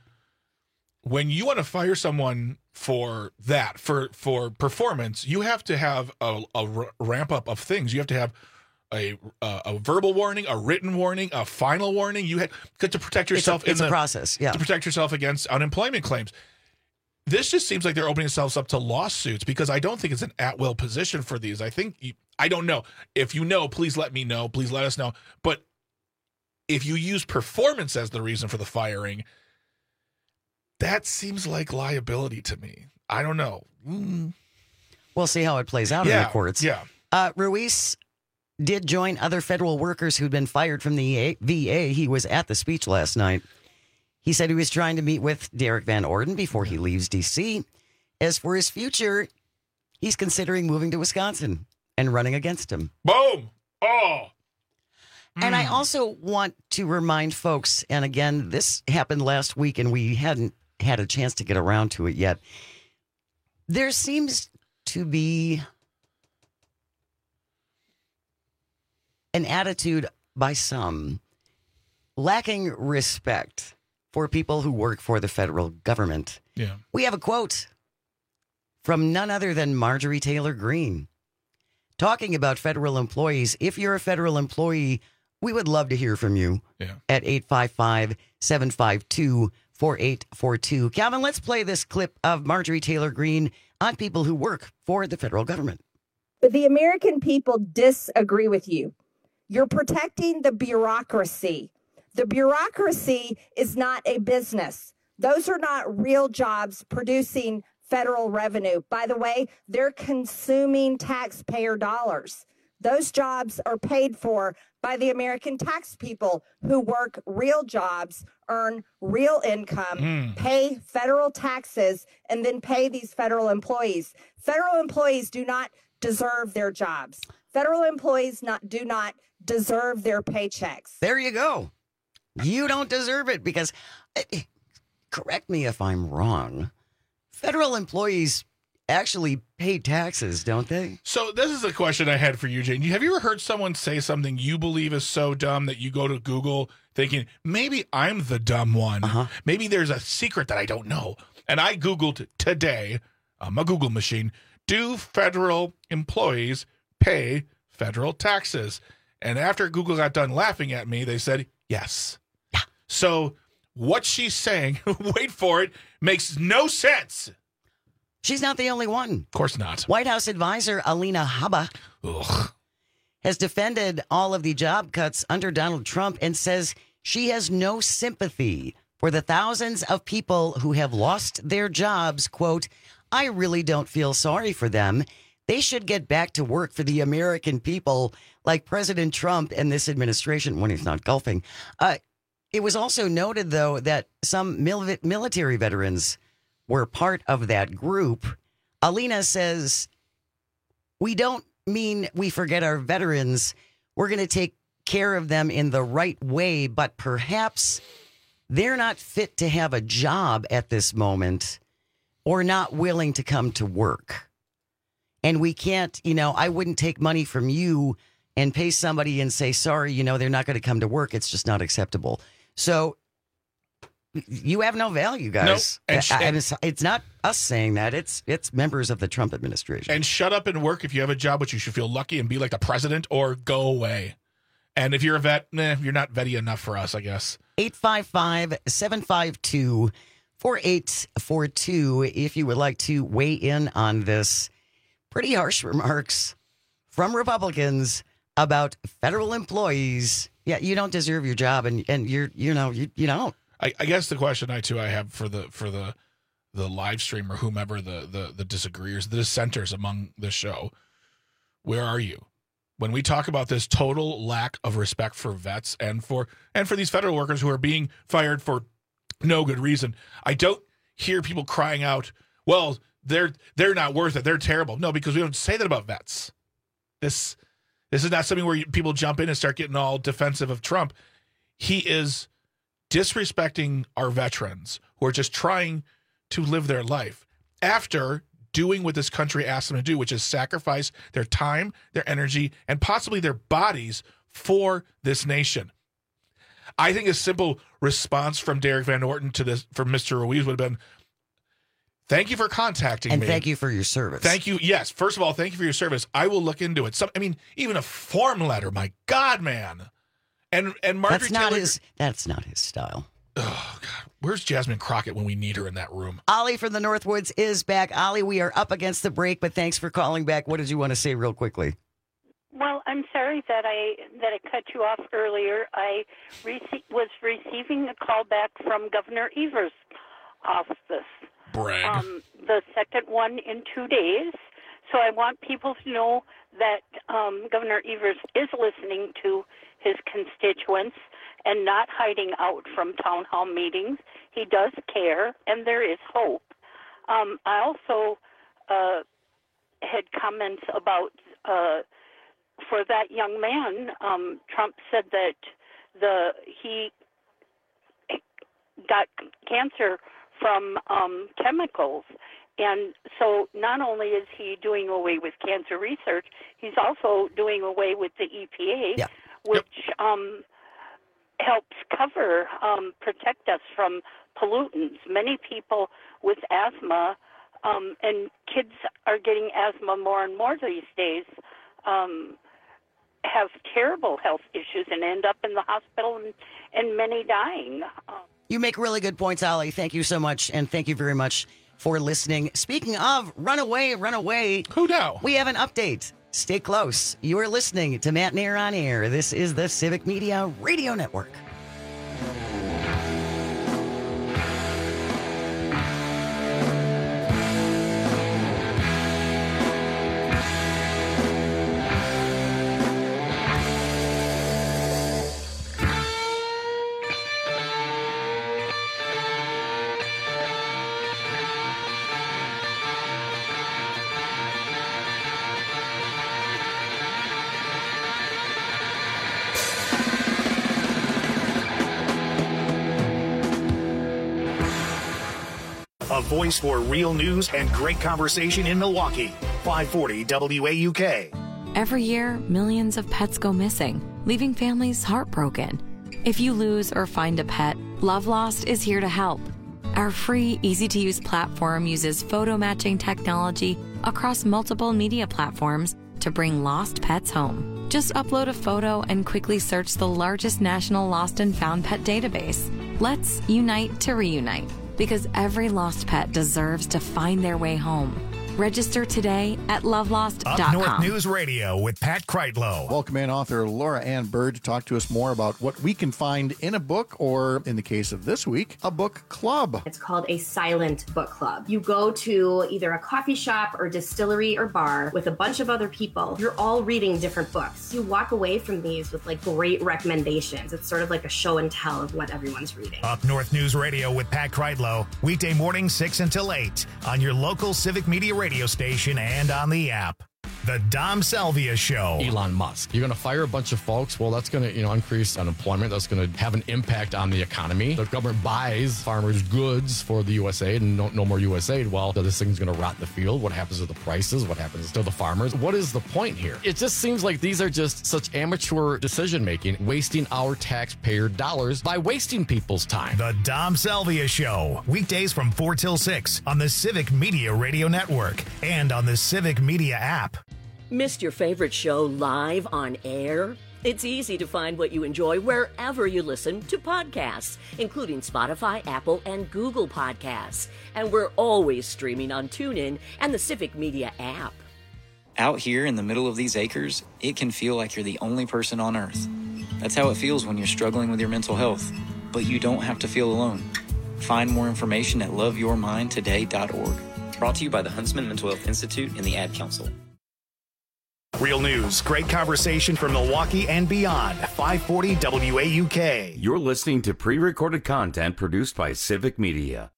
When you want to fire someone for that, for for performance, you have to have a, a ramp up of things. You have to have a a, a verbal warning, a written warning, a final warning. You have to protect yourself. It's a, it's in a the process, yeah, to protect yourself against unemployment claims. This just seems like they're opening themselves up to lawsuits because I don't think it's an at-will position for these. I think you, I don't know. If you know, please let me know. Please let us know. But if you use performance as the reason for the firing, that seems like liability to me. I don't know. Mm. We'll see how it plays out yeah, in the courts. Yeah. Uh, Ruiz did join other federal workers who'd been fired from the V A. He was at the speech last night. He said he was trying to meet with Derek Van Orden before he leaves D C. As for his future, he's considering moving to Wisconsin and running against him. Boom! Oh! And I also want to remind folks, and again, this happened last week and we hadn't had a chance to get around to it yet. There seems to be an attitude by some lacking respect for people who work for the federal government. Yeah. We have a quote from none other than Marjorie Taylor Greene talking about federal employees. If you're a federal employee, we would love to hear from you yeah. at eight five five, seven five two, four eight four two. Calvin, let's play this clip of Marjorie Taylor Greene on people who work for the federal government. But the American people disagree with you. You're protecting the bureaucracy. The bureaucracy is not a business. Those are not real jobs producing federal revenue. By the way, they're consuming taxpayer dollars. Those jobs are paid for by the American tax people who work real jobs, earn real income, Mm. pay federal taxes, and then pay these federal employees. Federal employees do not deserve their jobs. Federal employees not do not deserve their paychecks. There you go. You don't deserve it because, correct me if I'm wrong, federal employees actually pay taxes, don't they? So this is a question I had for you, Jane. Have you ever heard someone say something you believe is so dumb that you go to Google thinking, maybe I'm the dumb one. Uh-huh. Maybe there's a secret that I don't know. And I Googled today, I'm a Google machine, do federal employees pay federal taxes? And after Google got done laughing at me, they said, yes. Yeah. So what she's saying, wait for it, makes no sense. She's not the only one. Of course not. White House advisor Alina Habba Ugh. has defended all of the job cuts under Donald Trump and says she has no sympathy for the thousands of people who have lost their jobs. Quote, I really don't feel sorry for them. They should get back to work for the American people like President Trump and this administration when he's not golfing. Uh, it was also noted, though, that some mil- military veterans were part of that group. Alina says, we don't mean we forget our veterans. We're going to take care of them in the right way, but perhaps they're not fit to have a job at this moment or not willing to come to work. And we can't, you know, I wouldn't take money from you and pay somebody and say, sorry, you know, they're not going to come to work. It's just not acceptable. So you have no value, guys. No, and sh- I, I, it's, it's not us saying that. It's it's members of the Trump administration. And shut up and work if you have a job, which you should feel lucky and be like the president, or go away. And if you're a vet, nah, you're not vetty enough for us, I guess. eight five five, seven five two, four eight four two if you would like to weigh in on this. Pretty harsh remarks from Republicans about federal employees. Yeah, you don't deserve your job, and, and you're you know you you don't. I, I guess the question I too I have for the for the the live stream or whomever the the the disagreeers, the dissenters among the show, where are you when we talk about this total lack of respect for vets and for and for these federal workers who are being fired for no good reason? I don't hear people crying out, well, they're they're not worth it, they're terrible. No, because we don't say that about vets. This this is not something where you, people jump in and start getting all defensive of Trump. He is disrespecting our veterans who are just trying to live their life after doing what this country asked them to do, which is sacrifice their time, their energy, and possibly their bodies for this nation. I think a simple response from Derek Van Orton to this, from Mister Ruiz, would have been, thank you for contacting and me. And thank you for your service. Thank you. Yes. First of all, thank you for your service. I will look into it. Some, I mean, even a form letter, my God, man. And and Marjorie That's not Taylor, his that's not his style. Oh God, where's Jasmine Crockett when we need her in that room? Ollie from the Northwoods is back. Ollie, we are up against the break, but thanks for calling back. What did you want to say real quickly? Well, I'm sorry that I that I cut you off earlier. I rece- was receiving a call back from Governor Evers' office. Brag. Um, the second one in two days. So I want people to know that um, Governor Evers is listening to his constituents and not hiding out from town hall meetings. He does care, and there is hope. Um, I also uh, had comments about, uh, for that young man, um, Trump said that the he got cancer from um, chemicals. And so not only is he doing away with cancer research, he's also doing away with the E P A, yeah. which um, helps cover, um, protect us from pollutants. Many people with asthma, um, and kids are getting asthma more and more these days, um, have terrible health issues and end up in the hospital and, and many dying. Um, You make really good points, Ollie. Thank you so much, and thank you very much for listening. Speaking of run away, run away. Who now? We have an update. Stay close. You are listening to Matt Nair on Air. This is the Civic Media Radio Network. a voice for real news and great conversation in Milwaukee. five forty W A U K. Every year, millions of pets go missing, leaving families heartbroken. If you lose or find a pet, Love Lost is here to help. Our free, easy-to-use platform uses photo matching technology across multiple media platforms to bring lost pets home. Just upload a photo and quickly search the largest national lost and found pet database. Let's unite to reunite, because every lost pet deserves to find their way home. Register today at love lost dot com. Up North News Radio with Pat Kreitlow. Welcome in author Laura Ann Bird to talk to us more about what we can find in a book, or in the case of this week, a book club. It's called a silent book club. You go to either a coffee shop or distillery or bar with a bunch of other people. You're all reading different books. You walk away from these with like great recommendations. It's sort of like a show and tell of what everyone's reading. Up North News Radio with Pat Kreitlow, weekday mornings six until eight on your local Civic Media radio station and on the app. The Dom Salvia Show. Elon Musk. You're going to fire a bunch of folks. Well, that's going to, you know, increase unemployment. That's going to have an impact on the economy. The government buys farmers' goods for the U S A I D and no, no more U S A I D. Well, this thing's going to rot in the field. What happens to the prices? What happens to the farmers? What is the point here? It just seems like these are just such amateur decision making, wasting our taxpayer dollars by wasting people's time. The Dom Salvia Show. Weekdays from four till six on the Civic Media Radio Network and on the Civic Media app. Missed your favorite show live on air? It's easy to find what you enjoy wherever you listen to podcasts, including Spotify, Apple, and Google Podcasts. And we're always streaming on TuneIn and the Civic Media app. Out here in the middle of these acres, it can feel like you're the only person on Earth. That's how it feels when you're struggling with your mental health. But you don't have to feel alone. Find more information at love your mind today dot org. Brought to you by the Huntsman Mental Health Institute and the Ad Council. Real news, great conversation from Milwaukee and beyond. five forty W A U K. You're listening to pre-recorded content produced by Civic Media.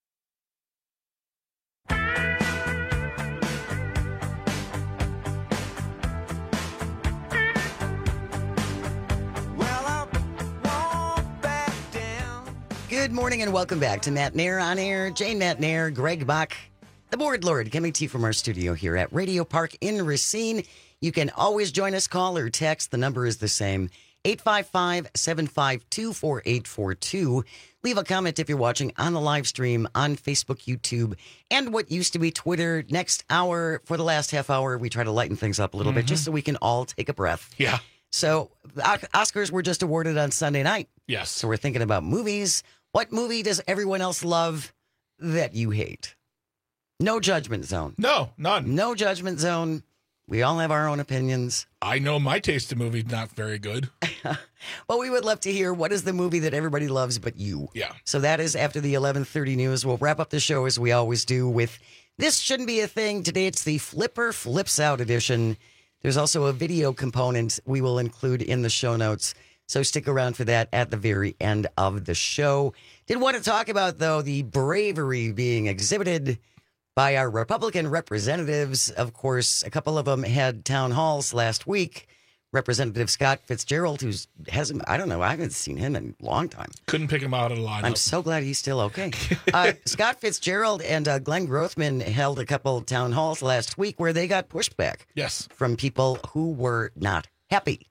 Good morning and welcome back to Matt Nair on Air. Jane Matt Nair, Greg Bach, the Board Lord, coming to you from our studio here at Radio Park in Racine. You can always join us, call or text. The number is the same, eight five five, seven five two, four eight four two. Leave a comment if you're watching on the live stream on Facebook, YouTube, and what used to be Twitter. Next hour, for the last half hour, we try to lighten things up a little mm-hmm. bit just so we can all take a breath. Yeah. So, Oscars were just awarded on Sunday night. Yes. So we're thinking about movies. What movie does everyone else love that you hate? No judgment zone. No, none. No judgment zone. We all have our own opinions. I know my taste in movies not very good. Well, we would love to hear what is the movie that everybody loves but you. Yeah. So that is after the eleven thirty news. We'll wrap up the show as we always do with This Shouldn't Be a Thing. Today it's the Flipper Flips Out edition. There's also a video component we will include in the show notes. So stick around for that at the very end of the show. Did want to talk about, though, the bravery being exhibited by our Republican representatives. Of course, a couple of them had town halls last week. Representative Scott Fitzgerald, who's hasn't, I don't know, I haven't seen him in a long time. Couldn't pick him out of the lineup. I'm so glad he's still okay. uh, Scott Fitzgerald and uh, Glenn Grothman held a couple town halls last week where they got pushback. Yes. From people who were not happy.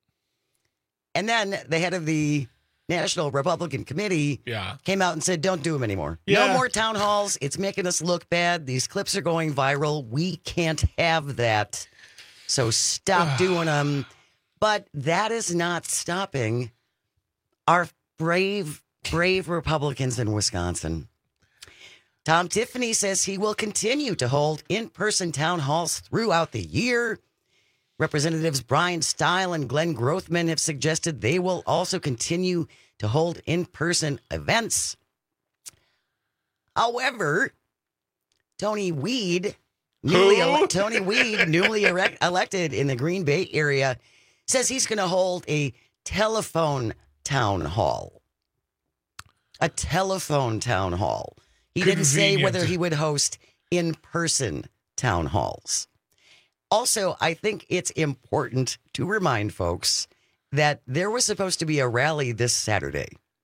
And then the head of the National Republican Committee yeah. came out and said, don't do them anymore. Yeah. No more town halls. It's making us look bad. These clips are going viral. We can't have that. So stop doing them. But that is not stopping our brave, brave Republicans in Wisconsin. Tom Tiffany says he will continue to hold in-person town halls throughout the year. Representatives Brian Stile and Glenn Grothman have suggested they will also continue to hold in-person events. However, Tony Weed, newly ele- Tony Weed, newly erect- elected in the Green Bay area, says he's going to hold a telephone town hall. A telephone town hall. He didn't say whether he would host in-person town halls. Also, I think it's important to remind folks that there was supposed to be a rally this Saturday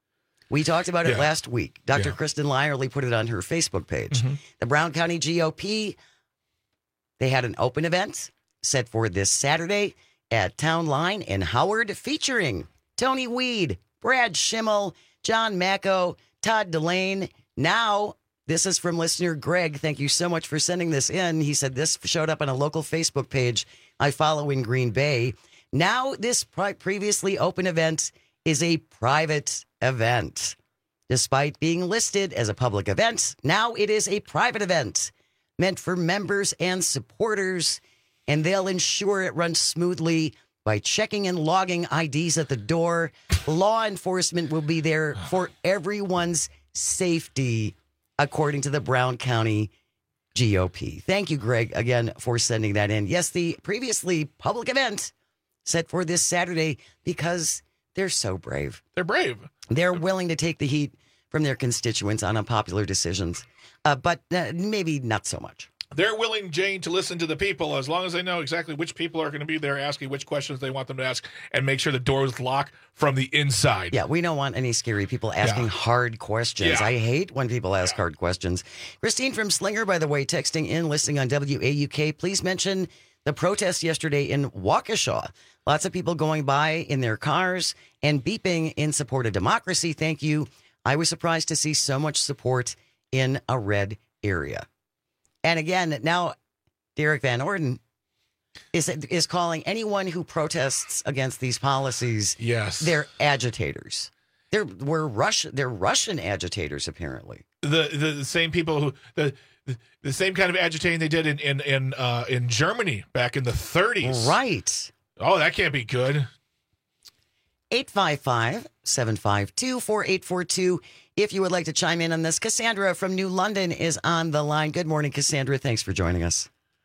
We talked about it Yeah. last week. Doctor Yeah. Kristen Lyerly put it on her Facebook page. Mhm. The Brown County G O P, they had an open event set for this Saturday at Town Line in Howard, featuring Tony Weed, Brad Schimmel, John Macco, Todd Delane. Now, this is from listener Greg. Thank you so much for sending this in. He said this showed up on a local Facebook page I follow in Green Bay. Now, this pri- previously open event is a private event. Despite being listed as a public event, now it is a private event meant for members and supporters, and they'll ensure it runs smoothly by checking and logging I Ds at the door. Law enforcement will be there for everyone's safety, according to the Brown County G O P. Thank you, Greg, again, for sending that in. Yes, the previously public event set for this Saturday, because they're so brave. They're brave. They're willing to take the heat from their constituents on unpopular decisions, uh, but uh, maybe not so much. They're willing, Jane, to listen to the people as long as they know exactly which people are going to be there asking which questions they want them to ask, and make sure the doors lock from the inside. Yeah, we don't want any scary people asking Yeah. hard questions. Yeah. I hate when people ask hard questions. Christine from Slinger, by the way, texting in, listening on W A U K. Please mention the protest yesterday in Waukesha. Lots of people going by in their cars and beeping in support of democracy. Thank you. I was surprised to see so much support in a red area. And again, now Derek Van Orden is is calling anyone who protests against these policies, yes, they're agitators. They're we're Russian. They're Russian agitators, apparently. The, the the same people who the the, the same kind of agitating they did in in in uh, in Germany back in the thirties. Right. Oh, that can't be good. eight five five, seven five two, four eight four two. If you would like to chime in on this, Cassandra from New London is on the line. Good morning, Cassandra. Thanks for joining us.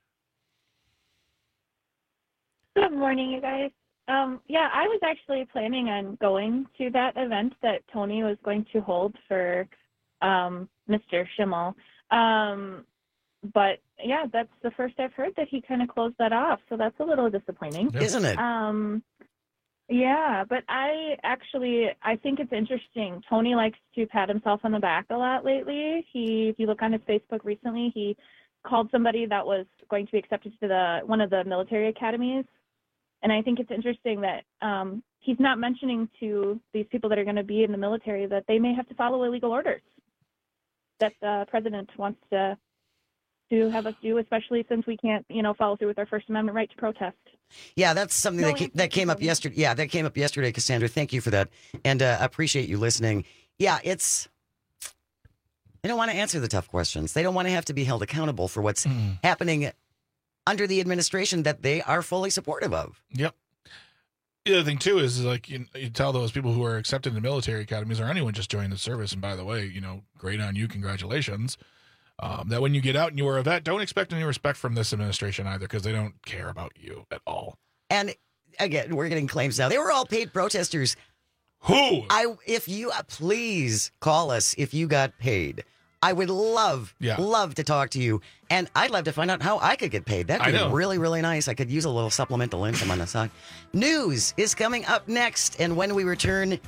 Good morning, you guys. Um, yeah, I was actually planning on going to that event that Tony was going to hold for um, Mister Schimmel. Um, but yeah, that's the first I've heard that he kind of closed that off. So that's a little disappointing. Isn't it? Um, yeah, but I actually, I think it's interesting. Tony likes to pat himself on the back a lot lately. He, if you look on his Facebook recently, he called somebody that was going to be accepted to the one of the military academies. And I think it's interesting that um, he's not mentioning to these people that are going to be in the military that they may have to follow illegal orders that the president wants to to have us do, especially since we can't, you know, follow through with our First Amendment right to protest. Yeah, that's something that came, that came up yesterday. Yeah, that came up yesterday, Cassandra. Thank you for that, and uh, appreciate you listening. Yeah, it's they don't want to answer the tough questions. They don't want to have to be held accountable for what's mm. happening under the administration that they are fully supportive of. Yep. The other thing too is like you, you tell those people who are accepted in military academies or anyone just joining the service, and by the way, you know, great on you, congratulations. Um, that when you get out and you are a vet, don't expect any respect from this administration either, because they don't care about you at all. And again, we're getting claims now. They were all paid protesters. Who? I, if you, uh, please call us if you got paid. I would love, yeah. love to talk to you. And I'd love to find out how I could get paid. That'd be really, really nice. I could use a little supplemental income on the side. News is coming up next. And when we return,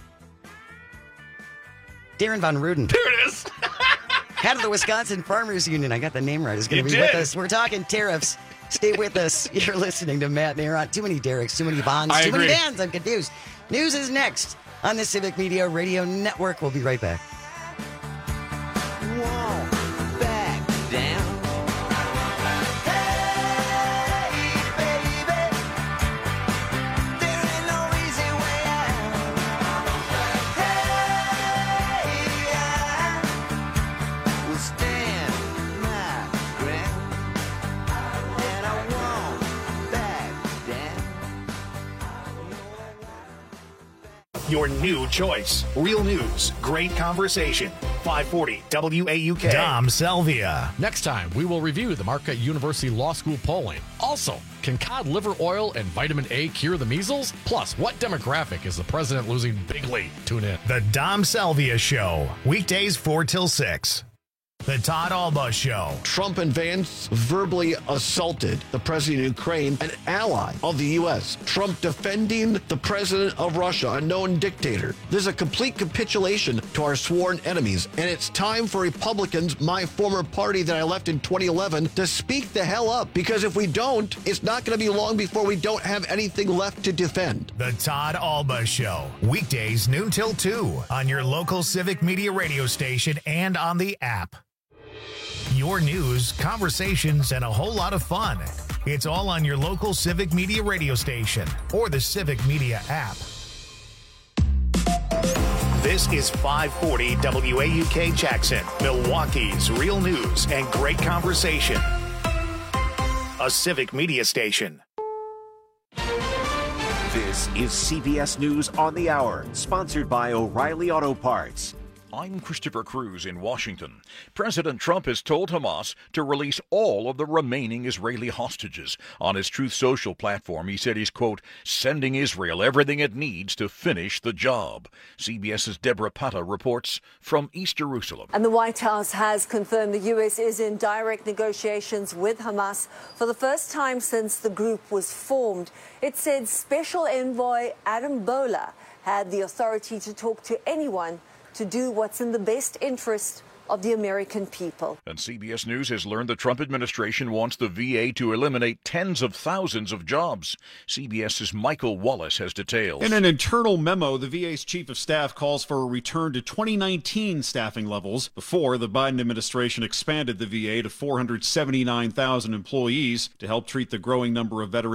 Darren Von Ruden. There it is. Head of the Wisconsin Farmers Union. I got the name right. Is going to be did. with us. We're talking tariffs. Stay with us. You're listening to Matt and Aaron. Too many Derricks, too many Bonds, I too agree. many bands. I'm confused. News is next on the Civic Media Radio Network. We'll be right back. Your new choice. Real news. Great conversation. five forty W A U K. Dom Salvia. Next time, we will review the Marquette University Law School polling. Also, can cod liver oil and vitamin A cure the measles? Plus, what demographic is the president losing bigly? Tune in. The Dom Salvia Show. Weekdays four till six. The Todd Alba Show. Trump and Vance verbally assaulted the president of Ukraine, an ally of the U S. Trump defending the president of Russia, a known dictator. This is a complete capitulation to our sworn enemies, and it's time for Republicans, my former party that I left in twenty eleven, to speak the hell up, because if we don't, it's not going to be long before we don't have anything left to defend. The Todd Alba Show. Weekdays noon till two on your local Civic Media radio station and on the app. Your news, conversations, and a whole lot of fun. It's all on your local Civic Media radio station or the Civic Media app. This is five forty W A U K Jackson, Milwaukee's real news and great conversation. A Civic Media station. This is C B S News on the Hour, sponsored by O'Reilly Auto Parts. I'm Christopher Cruz in Washington. President Trump has told Hamas to release all of the remaining Israeli hostages. On his Truth Social platform, he said he's, quote, sending Israel everything it needs to finish the job. CBS's Deborah Pata reports from East Jerusalem. And the White House has confirmed the U S is in direct negotiations with Hamas for the first time since the group was formed. It said Special Envoy Adam Boehler had the authority to talk to anyone to do what's in the best interest of the American people. And C B S News has learned the Trump administration wants the V A to eliminate tens of thousands of jobs. CBS's Michael Wallace has details. In an internal memo, the V A's chief of staff calls for a return to twenty nineteen staffing levels. Before, the Biden administration expanded the V A to four hundred seventy-nine thousand employees to help treat the growing number of veterans